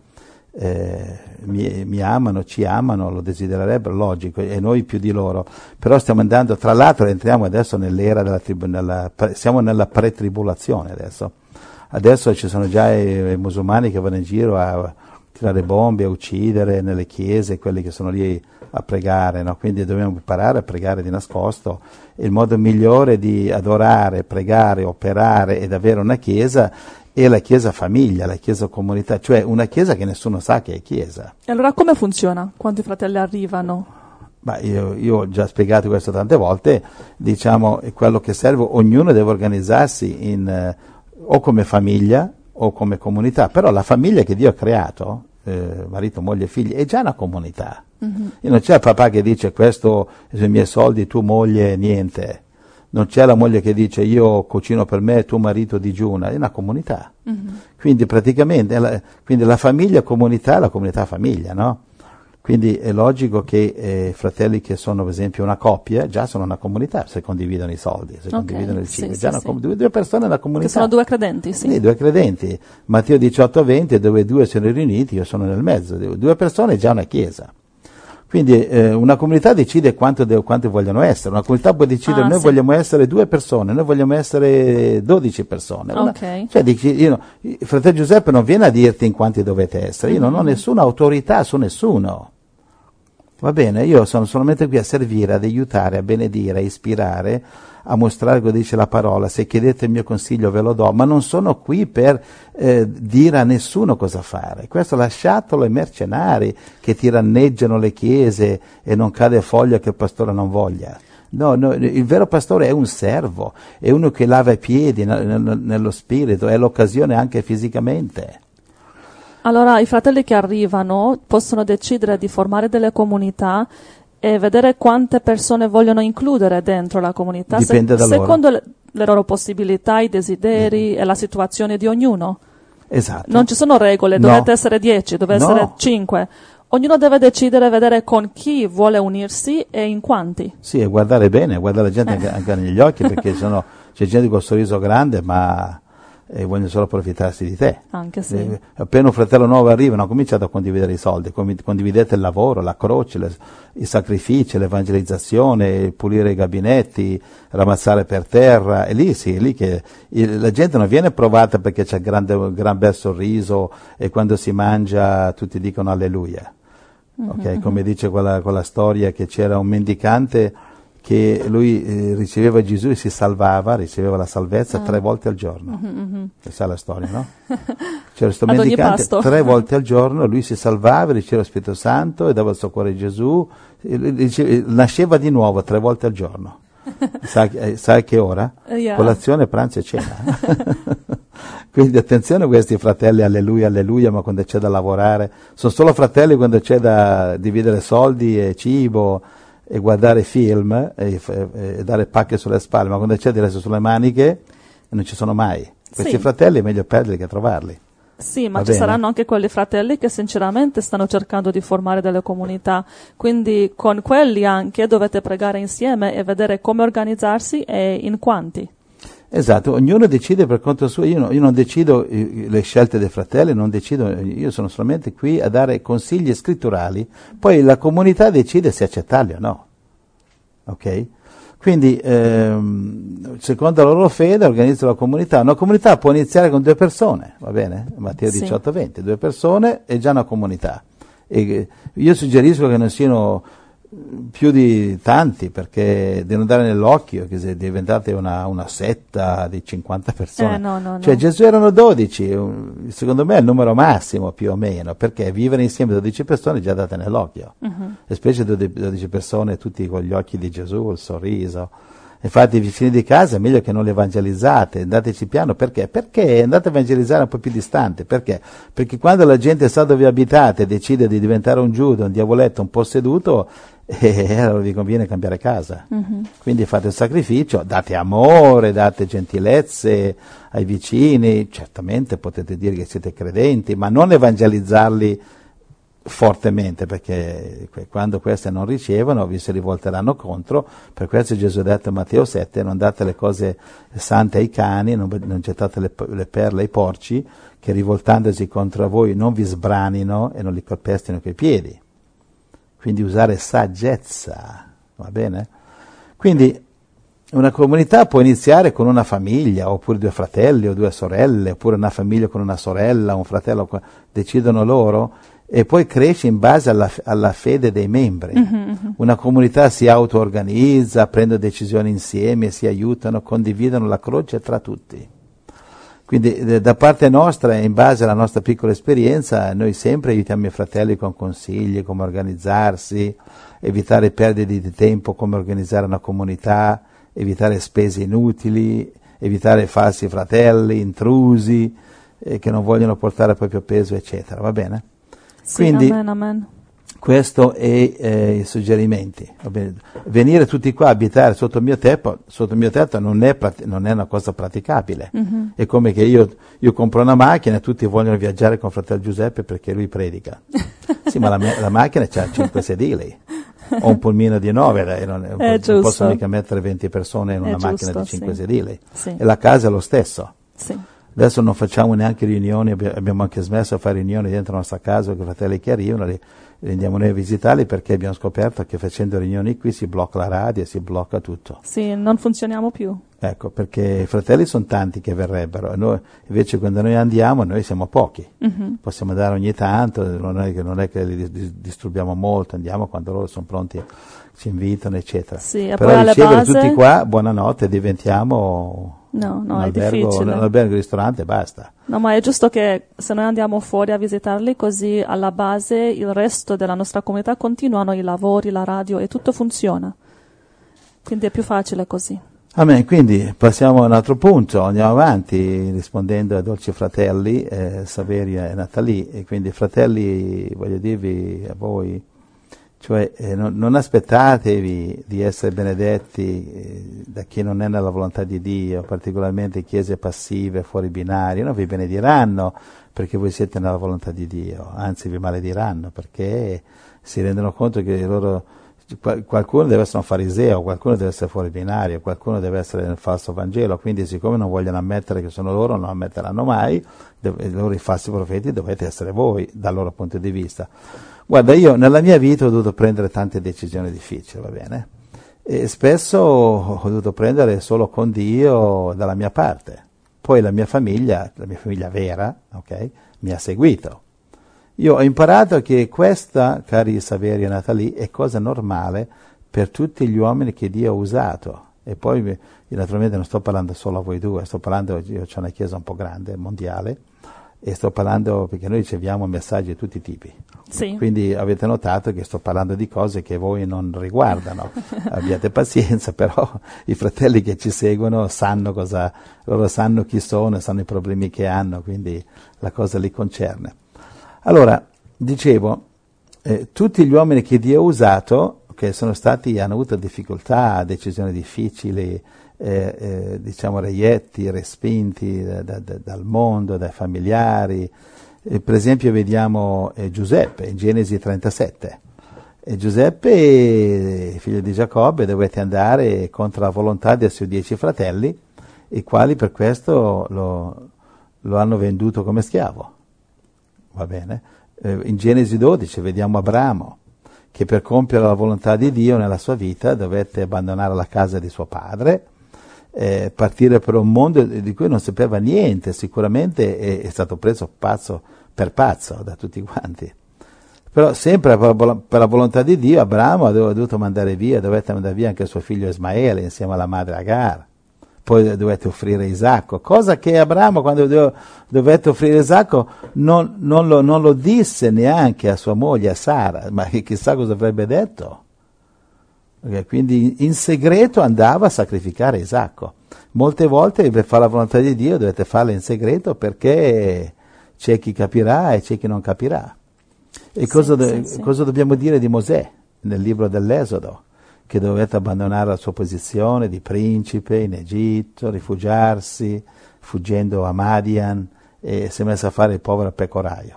mi amano, ci amano, lo desidererebbero, logico, e noi più di loro. Però stiamo andando, tra l'altro entriamo adesso nell'era siamo nella pretribolazione adesso. Adesso ci sono già i musulmani che vanno in giro a tirare bombe, a uccidere nelle chiese, quelli che sono lì a pregare, no? Quindi dobbiamo imparare a pregare di nascosto. Il modo migliore di adorare, pregare, operare ed avere una chiesa è la chiesa famiglia, la chiesa comunità, cioè una chiesa che nessuno sa che è chiesa. E allora come funziona quando i fratelli arrivano? Io ho già spiegato questo tante volte, diciamo, è quello che serve, ognuno deve organizzarsi o come famiglia o come comunità, però la famiglia che Dio ha creato, marito, moglie, figli, è già una comunità. Mm-hmm. E non c'è il papà che dice: questo sono i miei soldi, tu moglie, niente. Non c'è la moglie che dice: io cucino per me, tu marito digiuna. È una comunità. Mm-hmm. Quindi praticamente la famiglia comunità è la comunità famiglia, no? Quindi è logico che fratelli che sono, per esempio, una coppia, già sono una comunità se condividono i soldi, se condividono il cibo. Due persone nella comunità. Che sono due credenti, sì. Sì, due credenti. Matteo 18:20, dove due sono riuniti, io sono nel mezzo. Due persone è già una chiesa. Quindi una comunità decide quanto vogliono essere. Una comunità può decidere: noi vogliamo essere 2 persone, noi vogliamo essere 12 persone. Okay. Cioè, il fratello Giuseppe non viene a dirti in quanti dovete essere. Io non ho nessuna autorità su nessuno. Va bene? Io sono solamente qui a servire, ad aiutare, a benedire, a ispirare, a mostrare cosa dice la parola. Se chiedete il mio consiglio ve lo do, ma non sono qui per dire a nessuno cosa fare. Questo lasciatelo ai mercenari che tiranneggiano le chiese e non cade foglia che il pastore non voglia. No, il vero pastore è un servo, è uno che lava i piedi nello spirito, è l'occasione anche fisicamente. Allora i fratelli che arrivano possono decidere di formare delle comunità e vedere quante persone vogliono includere dentro la comunità, Dipende da loro. secondo le loro possibilità, i desideri e la situazione di ognuno. Esatto. Non ci sono regole, No. dovete essere 10, dovete No. essere 5. Ognuno deve decidere, vedere con chi vuole unirsi e in quanti. Sì, e guardare bene, guardare la gente anche negli occhi, perché c'è gente con il sorriso grande, ma vogliono solo approfittarsi di te. Anche sì. Appena un fratello nuovo arriva, non cominciate a condividere i soldi, condividete il lavoro, la croce, i sacrifici, l'evangelizzazione, pulire i gabinetti, ramazzare per terra, e lì sì, è lì che la gente non viene provata perché c'è un gran bel sorriso e quando si mangia tutti dicono alleluia. Okay? Come dice quella storia che c'era un mendicante che lui riceveva Gesù e si salvava, riceveva la salvezza 3 volte al giorno. Questa è la storia, no? C'era questo Ad ogni mendicante pasto. 3 volte al giorno, lui si salvava, riceveva lo Spirito Santo e dava il suo cuore a Gesù, nasceva di nuovo 3 volte al giorno. Sai che ora? Yeah. Colazione, pranzo e cena. Quindi attenzione a questi fratelli, alleluia, alleluia, ma quando c'è da lavorare, sono solo fratelli quando c'è da dividere soldi e cibo e guardare film e dare pacche sulle spalle, ma quando c'è di resto sulle maniche non ci sono mai. Questi Sì. fratelli è meglio perderli che trovarli. Sì, ma Va ci bene. saranno anche quelli fratelli che sinceramente stanno cercando di formare delle comunità, quindi con quelli anche dovete pregare insieme e vedere come organizzarsi e in quanti. Esatto, ognuno decide per conto suo, io non decido le scelte dei fratelli, io sono solamente qui a dare consigli scritturali, poi la comunità decide se accettarli o no. Ok? Quindi, secondo la loro fede, organizza la comunità. Una comunità può iniziare con 2 persone, va bene? Matteo Sì. 18-20, 2 persone è già una comunità. E io suggerisco che non siano più di tanti, perché di non dare nell'occhio che se diventate una setta di 50 persone. No. Cioè Gesù erano 12, secondo me è il numero massimo più o meno, perché vivere insieme 12 persone già date nell'occhio, e specie 12 persone tutti con gli occhi di Gesù, il sorriso. Infatti vicini di casa è meglio che non li evangelizzate, andateci piano, perché? Perché andate a evangelizzare un po' più distante, perché? Perché quando la gente sa dove abitate e decide di diventare un Giuda, un diavoletto, un posseduto, allora vi conviene cambiare casa. Quindi fate il sacrificio, date amore, date gentilezze ai vicini, certamente potete dire che siete credenti, ma non evangelizzarli fortemente, perché quando queste non ricevono vi si rivolteranno contro. Per questo Gesù ha detto in Matteo 7: non date le cose sante ai cani, non gettate le perle ai porci, che rivoltandosi contro voi non vi sbranino e non li calpestino coi piedi. Quindi usare saggezza, va bene? Quindi una comunità può iniziare con una famiglia, oppure 2 fratelli o 2 sorelle, oppure una famiglia con una sorella, un fratello, decidono loro, e poi cresce in base alla fede dei membri. Una comunità si auto-organizza, prende decisioni insieme, si aiutano, condividono la croce tra tutti. Quindi da parte nostra, in base alla nostra piccola esperienza, noi sempre aiutiamo i fratelli con consigli, come organizzarsi, evitare perdite di tempo, come organizzare una comunità, evitare spese inutili, evitare falsi fratelli, intrusi, che non vogliono portare proprio peso, eccetera. Va bene? Sì, Quindi, amen. questo è i suggerimenti. Va bene? Venire tutti qua a abitare sotto il mio tetto non è una cosa praticabile. È come che io compro una macchina e tutti vogliono viaggiare con fratello Giuseppe perché lui predica. Sì, ma la macchina c'ha 5 sedili. Ho un pulmino di 9, non posso mica mettere 20 persone in una macchina di 5 sedili. Sì. E la casa è lo stesso. Sì. Adesso non facciamo neanche riunioni, abbiamo anche smesso di fare riunioni dentro la nostra casa con i fratelli che arrivano, li andiamo noi a visitarli, perché abbiamo scoperto che facendo riunioni qui si blocca la radio, si blocca tutto. Sì, non funzioniamo più. Ecco, perché i fratelli sono tanti che verrebbero, e noi, invece quando noi andiamo, noi siamo pochi. Possiamo andare ogni tanto, non è che li disturbiamo molto, andiamo quando loro sono pronti, ci invitano, eccetera. Sì, e però poi alle ricevere base... tutti qua, buonanotte, diventiamo... No, un è albergo, difficile. un albergo, ristorante, basta. No, ma è giusto che se noi andiamo fuori a visitarli, così alla base il resto della nostra comunità continuano i lavori, la radio e tutto funziona. Quindi è più facile così. Amen. Quindi passiamo a un altro punto, andiamo avanti rispondendo ai dolci fratelli Saveria e Natalie. E quindi fratelli, voglio dirvi a voi Cioè non aspettatevi di essere benedetti da chi non è nella volontà di Dio, particolarmente chiese passive, fuori binario, non vi benediranno perché voi siete nella volontà di Dio, anzi vi malediranno perché si rendono conto che qualcuno deve essere un fariseo, qualcuno deve essere fuori binario, qualcuno deve essere nel falso Vangelo, quindi siccome non vogliono ammettere che sono loro, non ammetteranno mai, loro i falsi profeti dovete essere voi dal loro punto di vista. Guarda, io nella mia vita ho dovuto prendere tante decisioni difficili, va bene? E spesso ho dovuto prendere solo con Dio dalla mia parte. Poi la mia famiglia vera, ok, mi ha seguito. Io ho imparato che questa, cari Saverio e Natalie, è cosa normale per tutti gli uomini che Dio ha usato. E poi, io naturalmente non sto parlando solo a voi due, io ho una chiesa un po' grande, mondiale, e sto parlando perché noi riceviamo messaggi di tutti i tipi. Sì. Quindi avete notato che sto parlando di cose che voi non riguardano. Abbiate pazienza, però i fratelli che ci seguono loro sanno chi sono, sanno i problemi che hanno, quindi la cosa li concerne. Allora, dicevo, tutti gli uomini che Dio ha usato, che hanno avuto difficoltà, decisioni difficili, diciamo reietti, respinti dal mondo, dai familiari. Per esempio vediamo Giuseppe in Genesi 37. Giuseppe, figlio di Giacobbe, dovette andare contro la volontà dei suoi 10 fratelli, i quali per questo lo hanno venduto come schiavo. Va bene? In Genesi 12 vediamo Abramo, che per compiere la volontà di Dio nella sua vita dovette abbandonare la casa di suo padre, partire per un mondo di cui non sapeva niente, sicuramente è stato preso per pazzo da tutti quanti. Però sempre per la volontà di Dio Abramo dovette mandare via anche suo figlio Ismaele insieme alla madre Agar. Poi dovette offrire Isacco, cosa che Abramo quando dovette offrire Isacco non lo disse neanche a sua moglie, a Sara, ma chissà cosa avrebbe detto. Quindi in segreto andava a sacrificare Isacco. Molte volte per fare la volontà di Dio dovete farla in segreto perché c'è chi capirà e c'è chi non capirà. E cosa dobbiamo dire di Mosè nel libro dell'Esodo? Che dovette abbandonare la sua posizione di principe in Egitto, rifugiarsi, fuggendo a Madian, e si è messo a fare il povero pecoraio.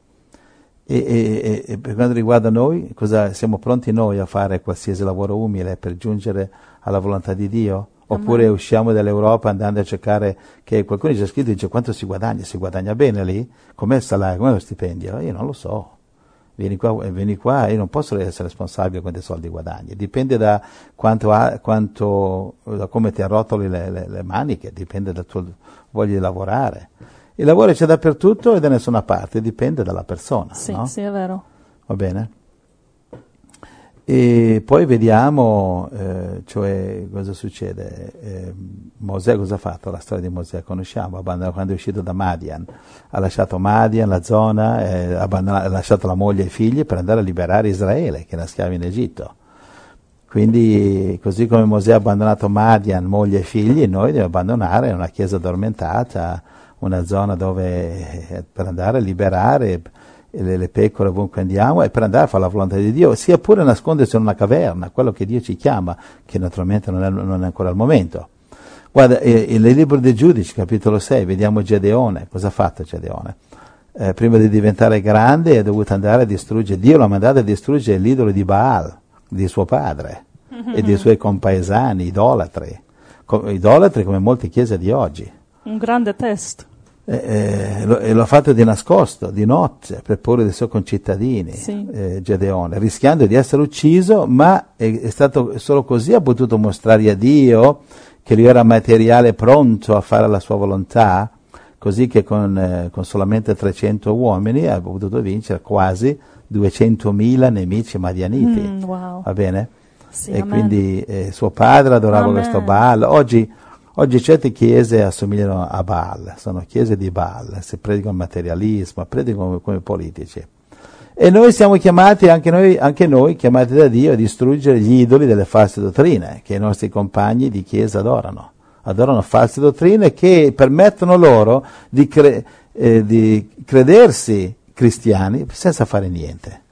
E per quanto riguarda noi, siamo pronti noi a fare qualsiasi lavoro umile per giungere alla volontà di Dio? Oppure usciamo dall'Europa andando a cercare, che qualcuno ci ha scritto e dice quanto si guadagna bene lì? Com'è il salario, com'è lo stipendio? Io non lo so. Vieni qua, io non posso essere responsabile di quanti soldi guadagni, dipende da da come ti arrotoli le maniche, dipende dal tuo voglia di lavorare. Il lavoro c'è dappertutto e da nessuna parte, dipende dalla persona. Sì, no? sì, è vero. Va bene? E poi vediamo, cioè cosa succede. Mosè cosa ha fatto? La storia di Mosè conosciamo, quando è uscito da Madian. Ha lasciato Madian, la zona, ha lasciato la moglie e i figli per andare a liberare Israele, che era schiavo in Egitto. Quindi, così come Mosè ha abbandonato Madian, moglie e figli, noi dobbiamo abbandonare una chiesa addormentata, una zona per andare a liberare le pecore ovunque andiamo e per andare a fare la volontà di Dio, sia pure nascondersi in una caverna, quello che Dio ci chiama, che naturalmente non è ancora il momento. Guarda, nel libro dei Giudici, capitolo 6, vediamo Gedeone. Cosa ha fatto Gedeone? Prima di diventare grande è dovuto andare a distruggere, Dio l'ha mandato a distruggere l'idolo di Baal, di suo padre, e dei suoi compaesani, idolatri come molte chiese di oggi. Un grande test. E l'ha fatto di nascosto, di notte, per paura dei suoi concittadini, sì. Gedeone, rischiando di essere ucciso, ma è stato solo così ha potuto mostrare a Dio che lui era materiale pronto a fare la sua volontà, così che con solamente 300 uomini ha potuto vincere quasi 200.000 nemici madianiti. Wow. Va bene? Sì, e amen. Quindi suo padre adorava questo Baal. Oggi certe chiese assomigliano a Baal, sono chiese di Baal, si predicano il materialismo, predicano come politici. E noi siamo chiamati, anche noi, chiamati da Dio, a distruggere gli idoli delle false dottrine che i nostri compagni di chiesa adorano. Adorano false dottrine che permettono loro di credersi cristiani senza fare niente.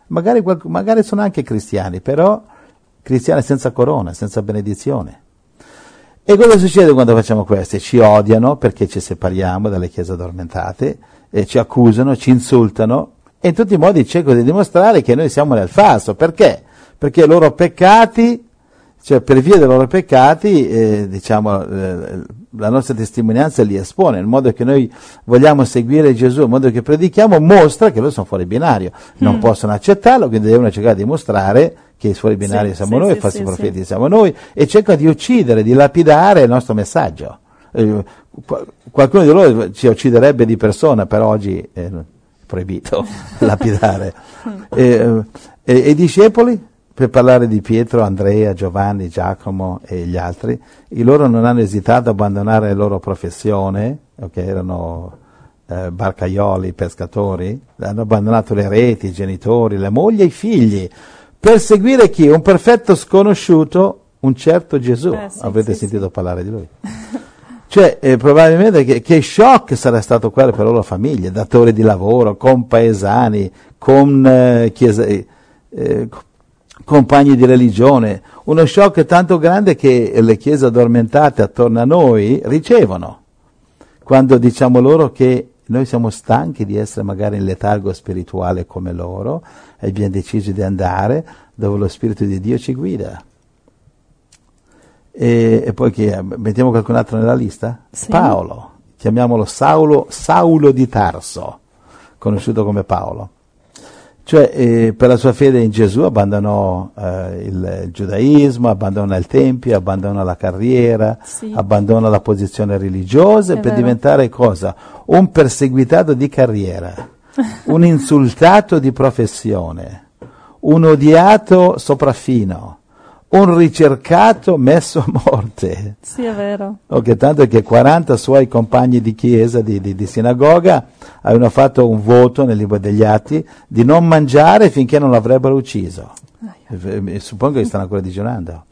Magari sono anche cristiani, però cristiani senza corona, senza benedizione. E cosa succede quando facciamo questo? Ci odiano perché ci separiamo dalle chiese addormentate, ci accusano, ci insultano, e in tutti i modi cercano di dimostrare che noi siamo nel falso. Perché? Perché i loro peccati, cioè per via dei loro peccati, la nostra testimonianza li espone, in modo che noi vogliamo seguire Gesù, in modo che predichiamo, mostra che loro sono fuori binario. Non possono accettarlo, quindi devono cercare di dimostrare che i fuori binari siamo noi, i falsi profeti siamo noi, e cercano di uccidere, di lapidare il nostro messaggio. Qualcuno di loro ci ucciderebbe di persona, però oggi è proibito lapidare. E i discepoli? Per parlare di Pietro, Andrea, Giovanni, Giacomo e gli altri, loro non hanno esitato a abbandonare la loro professione, erano barcaioli, pescatori, hanno abbandonato le reti, i genitori, le mogli e i figli, per seguire chi? Un perfetto sconosciuto, un certo Gesù. Avete sentito parlare di lui? Cioè, probabilmente che shock sarà stato quello per le loro famiglie, datori di lavoro, compaesani, con compagni di religione, uno shock tanto grande che le chiese addormentate attorno a noi ricevono, quando diciamo loro che noi siamo stanchi di essere magari in letargo spirituale come loro e abbiamo deciso di andare dove lo Spirito di Dio ci guida. E poi mettiamo qualcun altro nella lista? Sì. Paolo, chiamiamolo Saulo di Tarso, conosciuto come Paolo. Cioè, per la sua fede in Gesù abbandonò il giudaismo, abbandona il tempio, abbandona la carriera, abbandona la posizione religiosa per diventare cosa? Un perseguitato di carriera, un insultato di professione, un odiato sopraffino, un ricercato messo a morte. Sì, è vero. Tanto che 40 suoi compagni di chiesa, di sinagoga, avevano fatto un voto nel libro degli Atti di non mangiare finché non l'avrebbero ucciso. Suppongo che stanno ancora digiunando.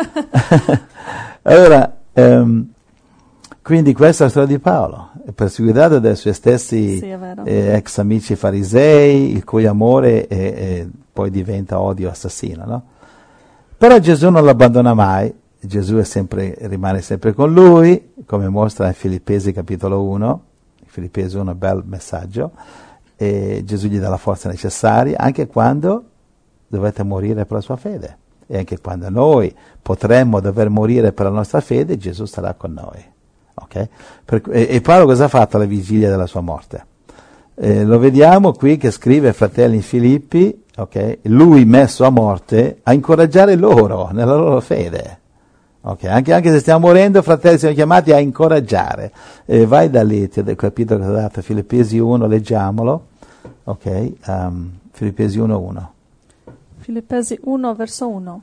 Allora, quindi questa è la storia di Paolo, è perseguitato dai suoi stessi ex amici farisei, il cui amore poi diventa odio assassino, no? Però Gesù non lo abbandona mai, Gesù rimane sempre con lui, come mostra in Filippesi capitolo 1, Filippesi 1 è un bel messaggio, e Gesù gli dà la forza necessaria anche quando dovete morire per la sua fede, e anche quando noi potremmo dover morire per la nostra fede, Gesù sarà con noi. Okay? E Paolo cosa ha fatto alla vigilia della sua morte? Lo vediamo qui che scrive ai fratelli in Filippi, lui messo a morte a incoraggiare loro nella loro fede. Anche se stiamo morendo, fratelli, siamo chiamati a incoraggiare. Vai da lì, ti ho capito cosa ha dato, Filippesi 1, leggiamolo. Filippesi 1:1. Filippesi 1, verso 1.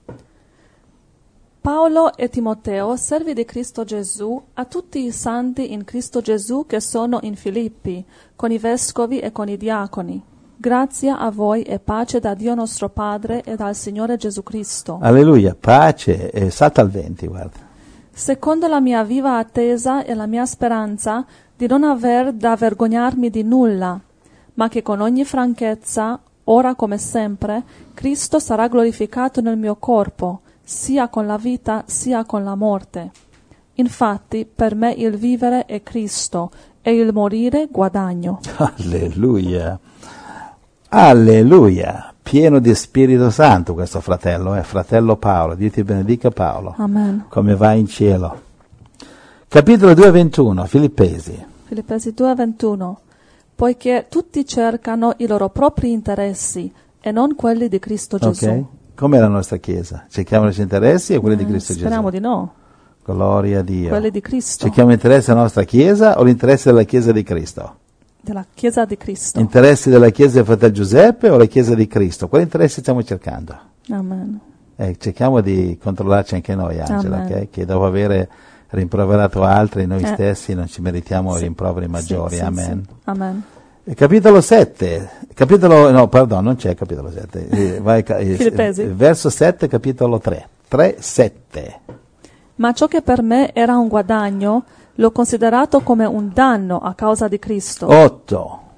Paolo e Timoteo, servi di Cristo Gesù, a tutti i santi in Cristo Gesù che sono in Filippi, con i vescovi e con i diaconi. Grazia a voi e pace da Dio nostro Padre e dal Signore Gesù Cristo. Alleluia, pace, e salta al 20, guarda. Secondo la mia viva attesa e la mia speranza di non aver da vergognarmi di nulla, ma che con ogni franchezza, ora come sempre, Cristo sarà glorificato nel mio corpo, sia con la vita sia con la morte. Infatti, per me il vivere è Cristo e il morire guadagno. Alleluia. Alleluia, pieno di Spirito Santo questo fratello, fratello Paolo, Dio ti benedica Paolo. Amen. Come va in cielo. Capitolo 2:21, Filippesi 2:21. Poiché tutti cercano i loro propri interessi e non quelli di Cristo Gesù. Com'è la nostra Chiesa? Cerchiamo i nostri interessi e quelli di Cristo speriamo Gesù? Speriamo di no. Gloria a Dio. Quelli di Cristo. Cerchiamo l'interesse della nostra Chiesa o l'interesse della Chiesa di Cristo? Della Chiesa di Cristo. Interessi della Chiesa del fratello Giuseppe o la Chiesa di Cristo? Quali interessi stiamo cercando? Amen. Cerchiamo di controllarci anche noi, Angela, che dopo aver rimproverato altri, noi stessi non ci meritiamo rimproveri maggiori. Amen. Sì. Amen. Capitolo 7, non c'è capitolo 7, Filippesi. Verso 7, capitolo 3:7. Ma ciò che per me era un guadagno, l'ho considerato come un danno a causa di Cristo. 8.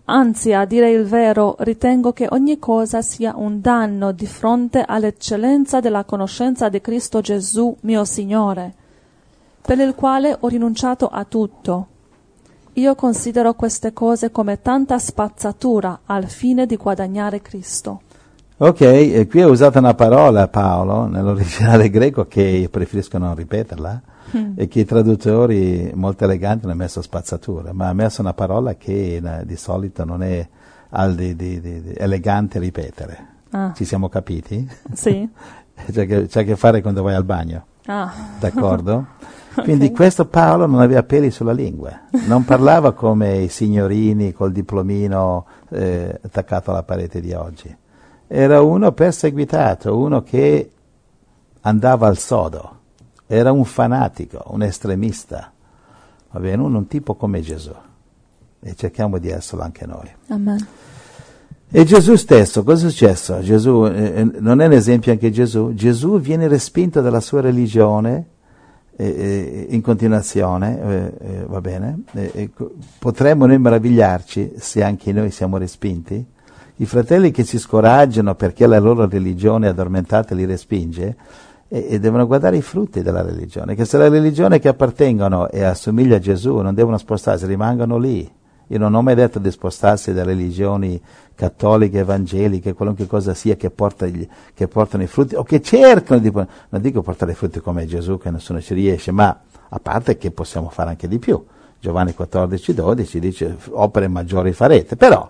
Anzi, a dire il vero, ritengo che ogni cosa sia un danno di fronte all'eccellenza della conoscenza di Cristo Gesù, mio Signore, per il quale ho rinunciato a tutto. Io considero queste cose come tanta spazzatura al fine di guadagnare Cristo. Ok, e qui ho usato una parola, Paolo, nell'originale greco, che io preferisco non ripeterla, e che i traduttori molto eleganti hanno messo spazzatura, ma ha messo una parola che di solito non è di elegante ripetere. Ci siamo capiti? Sì. C'è a che fare quando vai al bagno. D'accordo? Quindi Okay. questo Paolo non aveva peli sulla lingua, non parlava come i signorini col diplomino attaccato alla parete di oggi. Era uno perseguitato, uno che andava al sodo, era un fanatico, un estremista, va bene? Un tipo come Gesù, e cerchiamo di esserlo anche noi. Amen. E Gesù stesso, cosa è successo? Gesù, non è un esempio anche Gesù? Gesù viene respinto dalla sua religione in continuazione, va bene? Potremmo noi meravigliarci se anche noi siamo respinti? I fratelli che si scoraggiano perché la loro religione addormentata li respinge, e devono guardare i frutti della religione, che se la religione che appartengono e assomiglia a Gesù non devono spostarsi, rimangono lì. Io non ho mai detto di spostarsi da religioni cattoliche, evangeliche, qualunque cosa sia che portano i frutti, o che cercano di... Non dico portare i frutti come Gesù, che nessuno ci riesce, ma a parte che possiamo fare anche di più. Giovanni 14,12 dice opere maggiori farete, però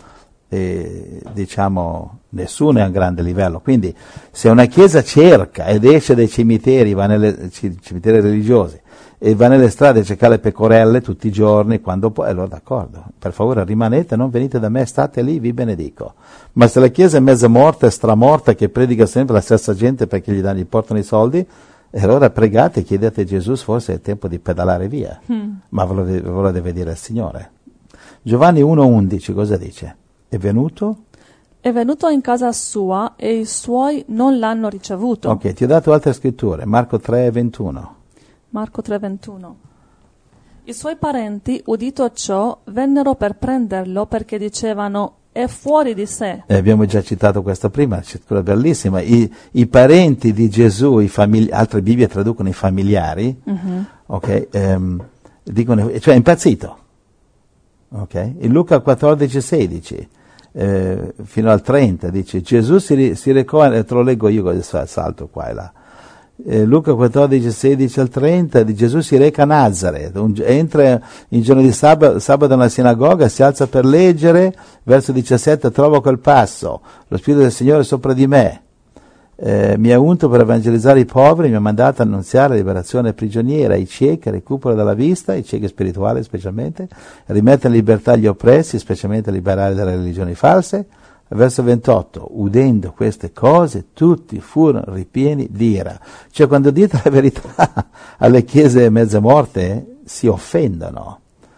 diciamo nessuno è a un grande livello. Quindi se una chiesa cerca ed esce dai cimiteri, va nelle cimiteri religiosi, e va nelle strade a cercare le pecorelle tutti i giorni, quando può, allora d'accordo, per favore rimanete, non venite da me, state lì, vi benedico. Ma se la chiesa è mezza morta, è stramorta, che predica sempre la stessa gente perché gli portano i soldi, e allora pregate, chiedete a Gesù, forse è tempo di pedalare via. Ma ve lo deve dire il Signore. Giovanni 1,11 cosa dice? È venuto in casa sua e i suoi non l'hanno ricevuto. Ok, ti ho dato altre scritture, Marco 3,21. Marco 3,21. I suoi parenti, udito ciò, vennero per prenderlo perché dicevano è fuori di sé. Abbiamo già citato questa prima, scrittura bellissima. I parenti di Gesù, altre Bibbie traducono i familiari, ok, dicono, cioè impazzito. Ok? In Luca 14,16 fino al 30 dice Gesù si recò, te lo leggo io, così salto qua e là. Luca 14,16 al 30 di Gesù si reca a Nazareth, entra in giorno di sabato nella sinagoga, si alza per leggere, verso 17, trovo quel passo, lo Spirito del Signore è sopra di me, mi ha unto per evangelizzare i poveri, mi ha mandato a annunziare la liberazione prigioniera, ai ciechi, recupero della vista, ai ciechi spirituali specialmente, rimettere in libertà gli oppressi, specialmente liberare dalle religioni false. Verso 28, udendo queste cose tutti furono ripieni di ira. Cioè quando dite la verità alle chiese mezze morte si offendono.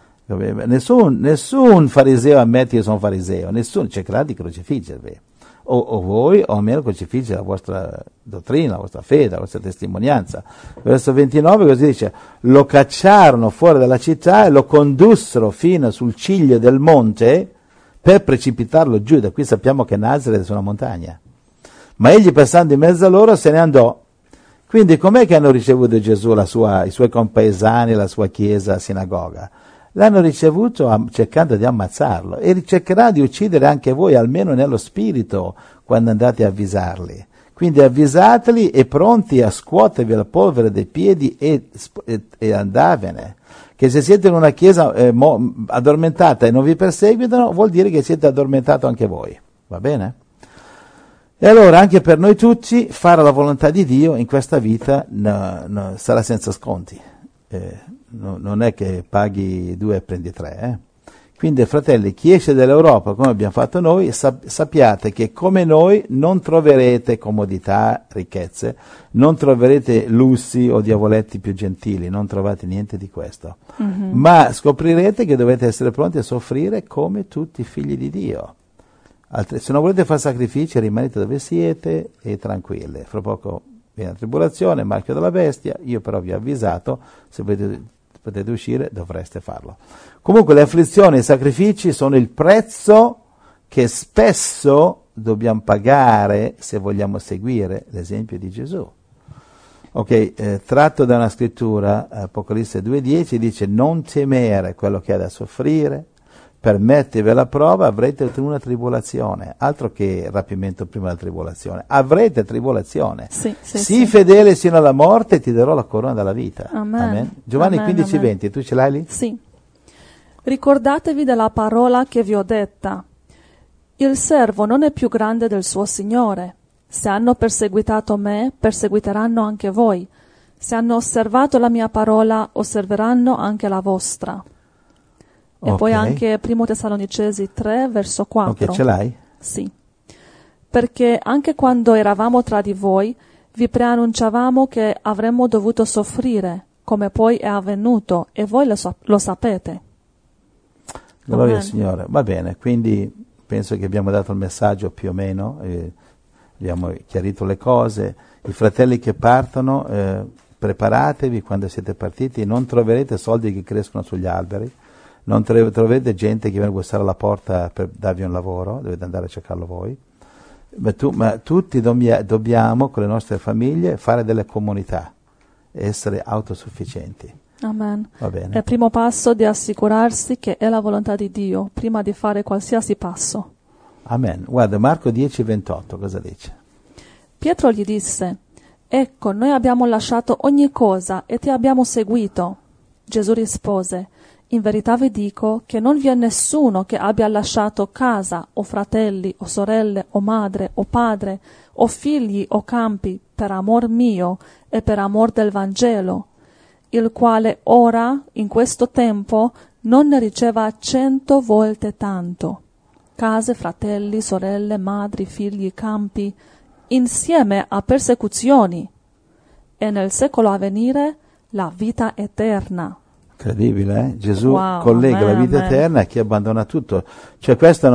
Nessun fariseo ammette che sono fariseo, nessuno cercherà di crocifiggervi. O voi, o almeno crocifiggere la vostra dottrina, la vostra fede, la vostra testimonianza. Verso 29 così dice, lo cacciarono fuori dalla città e lo condussero fino sul ciglio del monte per precipitarlo giù. Da qui sappiamo che Nazareth è una montagna. Ma egli, passando in mezzo a loro, se ne andò. Quindi com'è che hanno ricevuto Gesù, i suoi compaesani, la sua chiesa, sinagoga? L'hanno ricevuto cercando di ammazzarlo, e cercherà di uccidere anche voi, almeno nello spirito, quando andate a avvisarli. Quindi avvisateli e pronti a scuotervi la polvere dei piedi e andarvene. Che se siete in una chiesa addormentata e non vi perseguitano, vuol dire che siete addormentati anche voi. Va bene? E allora anche per noi tutti fare la volontà di Dio in questa vita sarà senza sconti. Non è che paghi 2 e prendi 3. Quindi fratelli, chi esce dall'Europa come abbiamo fatto noi, sappiate che come noi non troverete comodità, ricchezze, non troverete lussi o diavoletti più gentili, non trovate niente di questo. Ma scoprirete che dovete essere pronti a soffrire come tutti i figli di Dio. Se non volete fare sacrifici, rimanete dove siete e tranquilli. Fra poco viene la tribolazione, marchio della bestia. Io però vi ho avvisato, se volete potete uscire, dovreste farlo. Comunque le afflizioni e i sacrifici sono il prezzo che spesso dobbiamo pagare se vogliamo seguire l'esempio di Gesù. Ok, tratto da una scrittura, Apocalisse 2,10, dice: non temere quello che è da soffrire, per mettervi alla prova avrete ottenuto una tribolazione. Altro che rapimento prima della tribolazione, avrete tribolazione. Sii fedele sino alla morte e ti darò la corona della vita. Amen. Giovanni Amen, 15,20, tu ce l'hai lì? Sì. Ricordatevi della parola che vi ho detta. Il servo non è più grande del suo Signore. Se hanno perseguitato me, perseguiteranno anche voi. Se hanno osservato la mia parola, osserveranno anche la vostra. E poi anche 1 Tessalonicesi 3, verso 4. Ok, ce l'hai? Sì. Perché anche quando eravamo tra di voi, vi preannunciavamo che avremmo dovuto soffrire, come poi è avvenuto, e voi lo sapete. Gloria al Signore. Va bene, quindi penso che abbiamo dato il messaggio più o meno, abbiamo chiarito le cose. I fratelli che partono, preparatevi quando siete partiti, non troverete soldi che crescono sugli alberi, non troverete gente che viene a bussare alla porta per darvi un lavoro, dovete andare a cercarlo voi, ma tutti dobbiamo con le nostre famiglie fare delle comunità, essere autosufficienti. Amen. Va bene. È il primo passo di assicurarsi che è la volontà di Dio, prima di fare qualsiasi passo. Amen. Guarda, Marco 10,28, cosa dice? Pietro gli disse: ecco, noi abbiamo lasciato ogni cosa e ti abbiamo seguito. Gesù rispose: in verità vi dico che non vi è nessuno che abbia lasciato casa o fratelli o sorelle o madre o padre o figli o campi per amor mio e per amor del Vangelo, il quale ora, in questo tempo, non ne riceva 100 volte tanto. Case, fratelli, sorelle, madri, figli, campi, insieme a persecuzioni, e nel secolo a venire la vita eterna. Incredibile, eh? Gesù collega la vita eterna a chi abbandona tutto. Cioè questo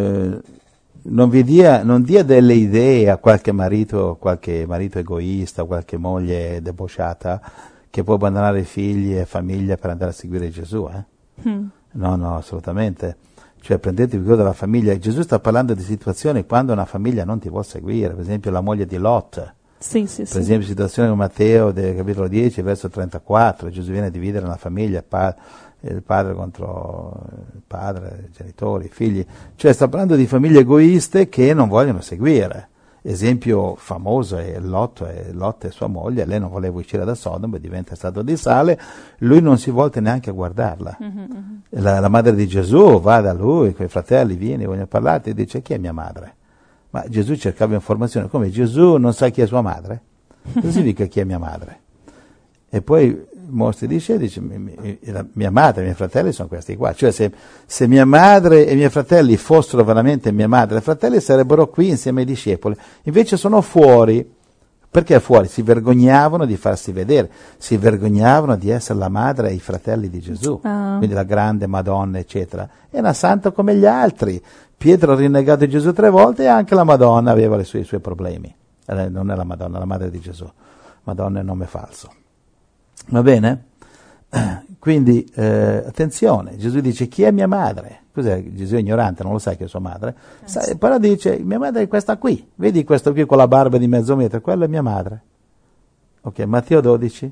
non dia delle idee a qualche marito egoista, qualche moglie debosciata che può abbandonare figli e famiglia per andare a seguire Gesù. No, assolutamente. Cioè prendetevi cura della famiglia. Gesù sta parlando di situazioni quando una famiglia non ti vuole seguire, per esempio la moglie di Lot. Sì. Per esempio situazione con Matteo del capitolo 10 verso 34, Gesù viene a dividere una famiglia, il padre contro il padre, i genitori, i figli, cioè sta parlando di famiglie egoiste che non vogliono seguire. Esempio famoso è Lot e sua moglie, lei non voleva uscire da Sodoma, diventa stato di sale, lui non si volta neanche a guardarla. La madre di Gesù va da lui, con i fratelli, vieni, voglio parlarti, e dice: chi è mia madre? Ma Gesù cercava informazioni, come Gesù non sa chi è sua madre? Cosa significa chi è mia madre? E poi mostra dice mia madre e i miei fratelli sono questi qua. Cioè se mia madre e i miei fratelli fossero veramente mia madre e fratelli sarebbero qui insieme ai discepoli. Invece sono fuori. Perché fuori? Si vergognavano di farsi vedere, si vergognavano di essere la madre e i fratelli di Gesù, quindi la grande Madonna, eccetera. È una santa come gli altri. Pietro ha rinnegato Gesù 3 volte e anche la Madonna aveva i suoi problemi. Non è la Madonna, la madre di Gesù. Madonna è un nome falso. Va bene? Quindi attenzione, Gesù dice: chi è mia madre? Cos'è? Gesù è ignorante, non lo sa chi è sua madre. Però dice: mia madre è questa qui, vedi questo qui con la barba di mezzo metro, quella è mia madre. Ok, Matteo 12,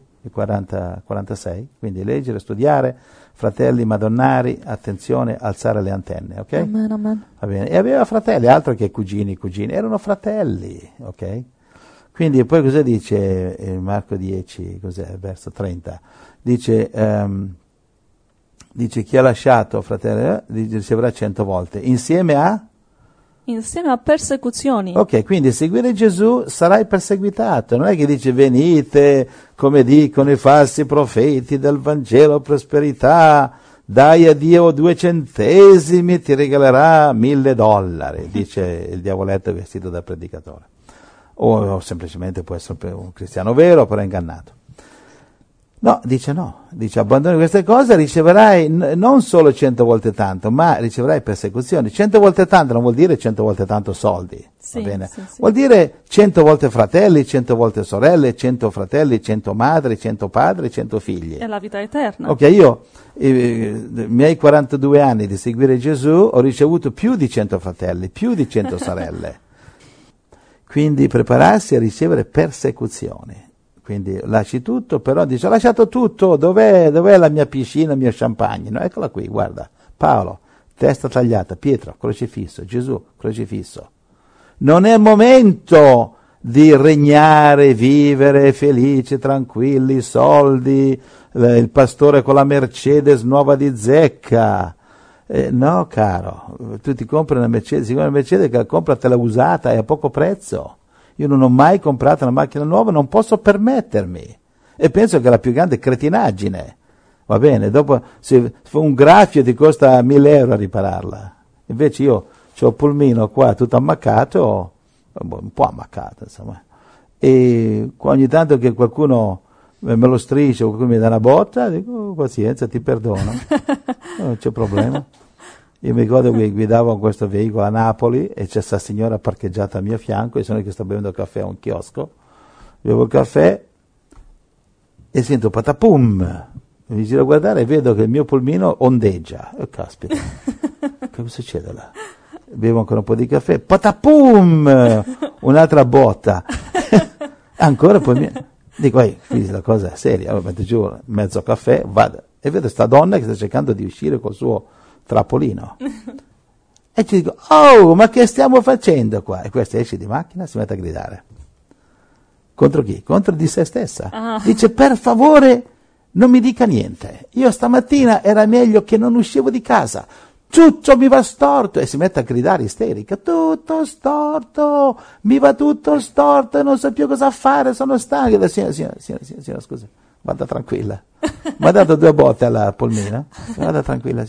46, quindi leggere, studiare, fratelli madonnari, attenzione, alzare le antenne, ok? Amen. Va bene. E aveva fratelli, altro che cugini, erano fratelli, ok? Quindi poi cosa dice Marco 10, cos'è, verso 30? Dice chi ha lasciato fratello riceverà 100 volte, insieme a persecuzioni. Ok, quindi seguire Gesù sarai perseguitato, non è che dice venite, come dicono i falsi profeti del Vangelo prosperità, dai a Dio 2 centesimi, ti regalerà $1.000, dice il diavoletto vestito da predicatore. O semplicemente può essere un cristiano vero, però ingannato. No, dice abbandoni queste cose, riceverai non solo 100 volte tanto, ma riceverai persecuzioni. 100 volte tanto non vuol dire 100 volte tanto soldi, Sì, va bene? sì, sì. Vuol dire 100 volte fratelli, 100 volte sorelle, 100 fratelli, 100 madri, 100 padri, 100 figli. È la vita eterna. Ok, io, i miei 42 anni di seguire Gesù, ho ricevuto più di 100 fratelli, più di 100 sorelle. Quindi prepararsi a ricevere persecuzioni. Quindi lasci tutto, però dice, ho lasciato tutto, dov'è la mia piscina, il mio champagne? No, eccola qui, guarda, Paolo, testa tagliata, Pietro, crocifisso, Gesù, crocifisso. Non è il momento di regnare, vivere felici, tranquilli, soldi, il pastore con la Mercedes nuova di zecca. No, caro, tu ti compri una Mercedes, siccome una Mercedes compratela usata e a poco prezzo. Io non ho mai comprato una macchina nuova, non posso permettermi. E penso che è la più grande cretinaggine. Va bene, dopo se un graffio ti costa 1.000 euro a ripararla. Invece io ho il pulmino qua tutto ammaccato, un po' ammaccato insomma. E ogni tanto che qualcuno me lo striscia o qualcuno mi dà una botta, dico pazienza, ti perdono, non c'è problema. Io mi ricordo che guidavo questo veicolo a Napoli e c'è questa signora parcheggiata al mio fianco e sono che sto bevendo caffè a un chiosco, bevo il caffè e sento patapum, mi giro a guardare e vedo che il mio pulmino ondeggia, e caspita, che cosa succede là? Bevo ancora un po' di caffè, patapum, un'altra botta, ancora poi dico, qui la cosa è seria, metto giù mezzo caffè, vado e vedo sta donna che sta cercando di uscire col suo trappolino e ci dico, oh, ma che stiamo facendo qua? E questa esce di macchina e si mette a gridare contro chi? Contro di se stessa. Dice, per favore non mi dica niente, io stamattina era meglio che non uscivo di casa, tutto mi va storto, e si mette a gridare isterica, tutto storto, mi va tutto storto e non so più cosa fare, sono stanca. Signora, scusi, vada tranquilla, mi ha dato 2 botte alla polmina, vada tranquilla.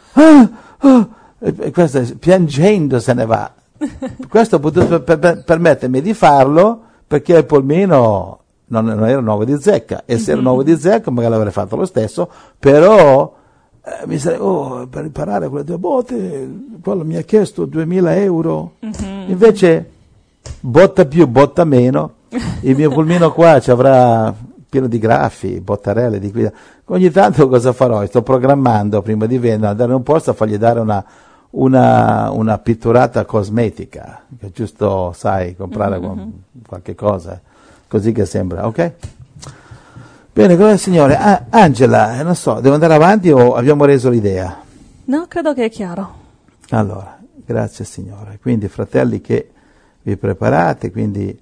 E questa piangendo se ne va. Questo ho potuto permettermi di farlo perché il polmino non era nuovo di zecca, e se era nuovo di zecca magari l'avrei fatto lo stesso, però mi sarei, per riparare quelle 2 botte quello mi ha chiesto 2.000 euro. Invece botta più, botta meno, il mio pulmino qua ci avrà pieno di graffi, bottarelle di guida. Ogni tanto cosa farò? Sto programmando prima di vendere, andare in un posto a fargli dare una pitturata cosmetica, che giusto, sai, comprare qualche cosa, così che sembra, ok? Bene, grazie Signore. Angela, non so, devo andare avanti o abbiamo reso l'idea? No, credo che è chiaro. Allora, grazie Signore. Quindi fratelli che vi preparate, quindi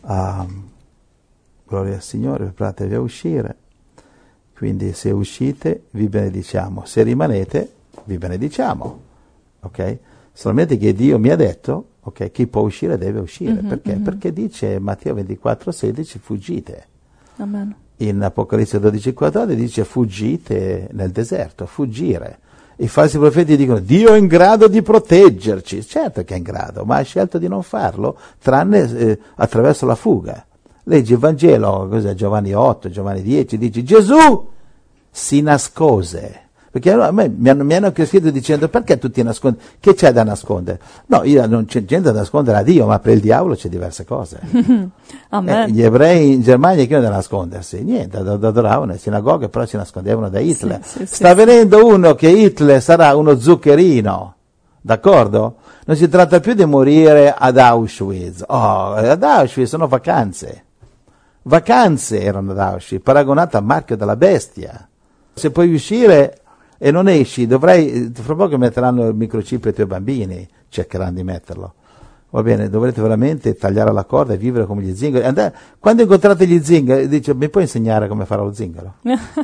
gloria al Signore, preparatevi a uscire. Quindi se uscite vi benediciamo, se rimanete vi benediciamo, ok? Solamente che Dio mi ha detto, ok, chi può uscire deve uscire, perché? Perché dice Matteo 24:16, fuggite. Amen. In Apocalisse 12:14 dice fuggite nel deserto, fuggire. I falsi profeti dicono Dio è in grado di proteggerci, certo che è in grado, ma ha scelto di non farlo, tranne attraverso la fuga. Leggi il Vangelo, cos'è, Giovanni 8, Giovanni 10, dice Gesù si nascose, perché a me mi hanno scritto dicendo perché tu ti nascondi, che c'è da nascondere? No, non c'è niente da nascondere a Dio, ma per il diavolo c'è diverse cose. Amen. Gli ebrei in Germania che hanno da nascondersi? Niente, adoravano le sinagoghe, però si nascondevano da Hitler. Sta venendo uno che Hitler sarà uno zuccherino, d'accordo? Non si tratta più di morire ad Auschwitz. Ad Auschwitz sono vacanze. Vacanze erano ad Auschwitz, paragonate al marchio della bestia. Se puoi uscire e non esci, fra poco metteranno il microchip ai tuoi bambini, cercheranno di metterlo. Va bene, dovrete veramente tagliare la corda e vivere come gli zingari. Quando incontrate gli zingari, dice, mi puoi insegnare come fare lo zingaro?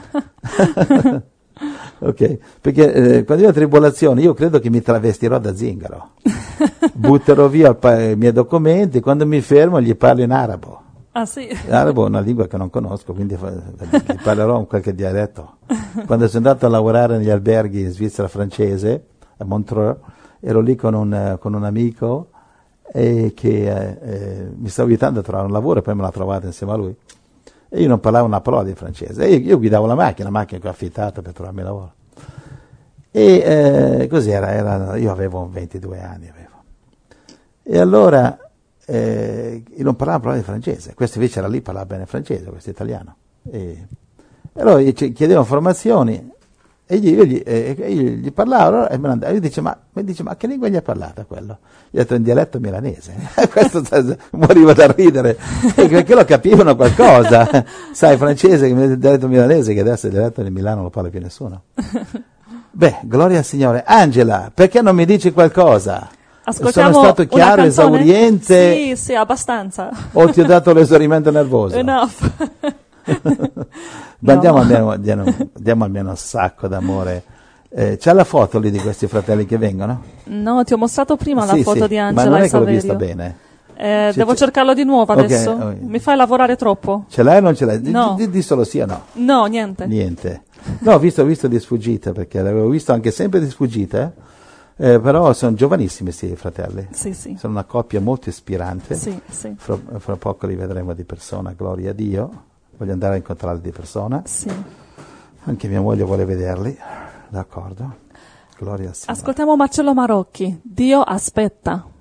Ok, perché quando io ho tribolazione, io credo che mi travestirò da zingaro. Butterò via i miei documenti, quando mi fermo gli parlo in arabo. Ah sì? L'arabo è una lingua che non conosco, quindi gli parlerò in qualche dialetto. Quando sono andato a lavorare negli alberghi in Svizzera francese, a Montreux, ero lì con un amico che mi stava aiutando a trovare un lavoro e poi me l'ha trovato insieme a lui. E io non parlavo una parola di francese. E io guidavo la macchina che ho affittato per trovarmi lavoro. E così io avevo 22 anni. E allora io non parlavo una parola di francese. Questo invece era lì, parlava bene francese, questo italiano. E allora chiedevo informazioni e io gli parlavo e io dice ma che lingua gli ha parlato quello? Gli ho detto in dialetto milanese. Questo moriva da ridere perché lo capivano qualcosa. Sai, francese, il dialetto milanese, che adesso il dialetto di Milano non lo parla più nessuno. Beh, gloria al Signore. Angela, perché non mi dici qualcosa? Ascoltiamo Sono stato chiaro, esauriente? Sì, abbastanza. O ti ho dato l'esaurimento nervoso? Enough. Ma diamo almeno un sacco d'amore. C'è la foto lì di questi fratelli che vengono? No, ti ho mostrato prima la foto di Angela ma non e è che l'ho Saverio. vista bene. Devo cercarlo di nuovo adesso. Okay. Mi fai lavorare troppo? Ce l'hai o non ce l'hai? No. Di solo sì o no? No, niente. No, ho visto di sfuggita, perché l'avevo visto anche sempre di sfuggita, però sono giovanissimi questi fratelli. Sì. Sono una coppia molto ispirante. Sì. Fra poco li vedremo di persona, gloria a Dio. Voglio andare a incontrarli di persona. Sì. Anche mia moglie vuole vederli. D'accordo. Gloria al Signore. Ascoltiamo Marcello Marocchi. Dio aspetta.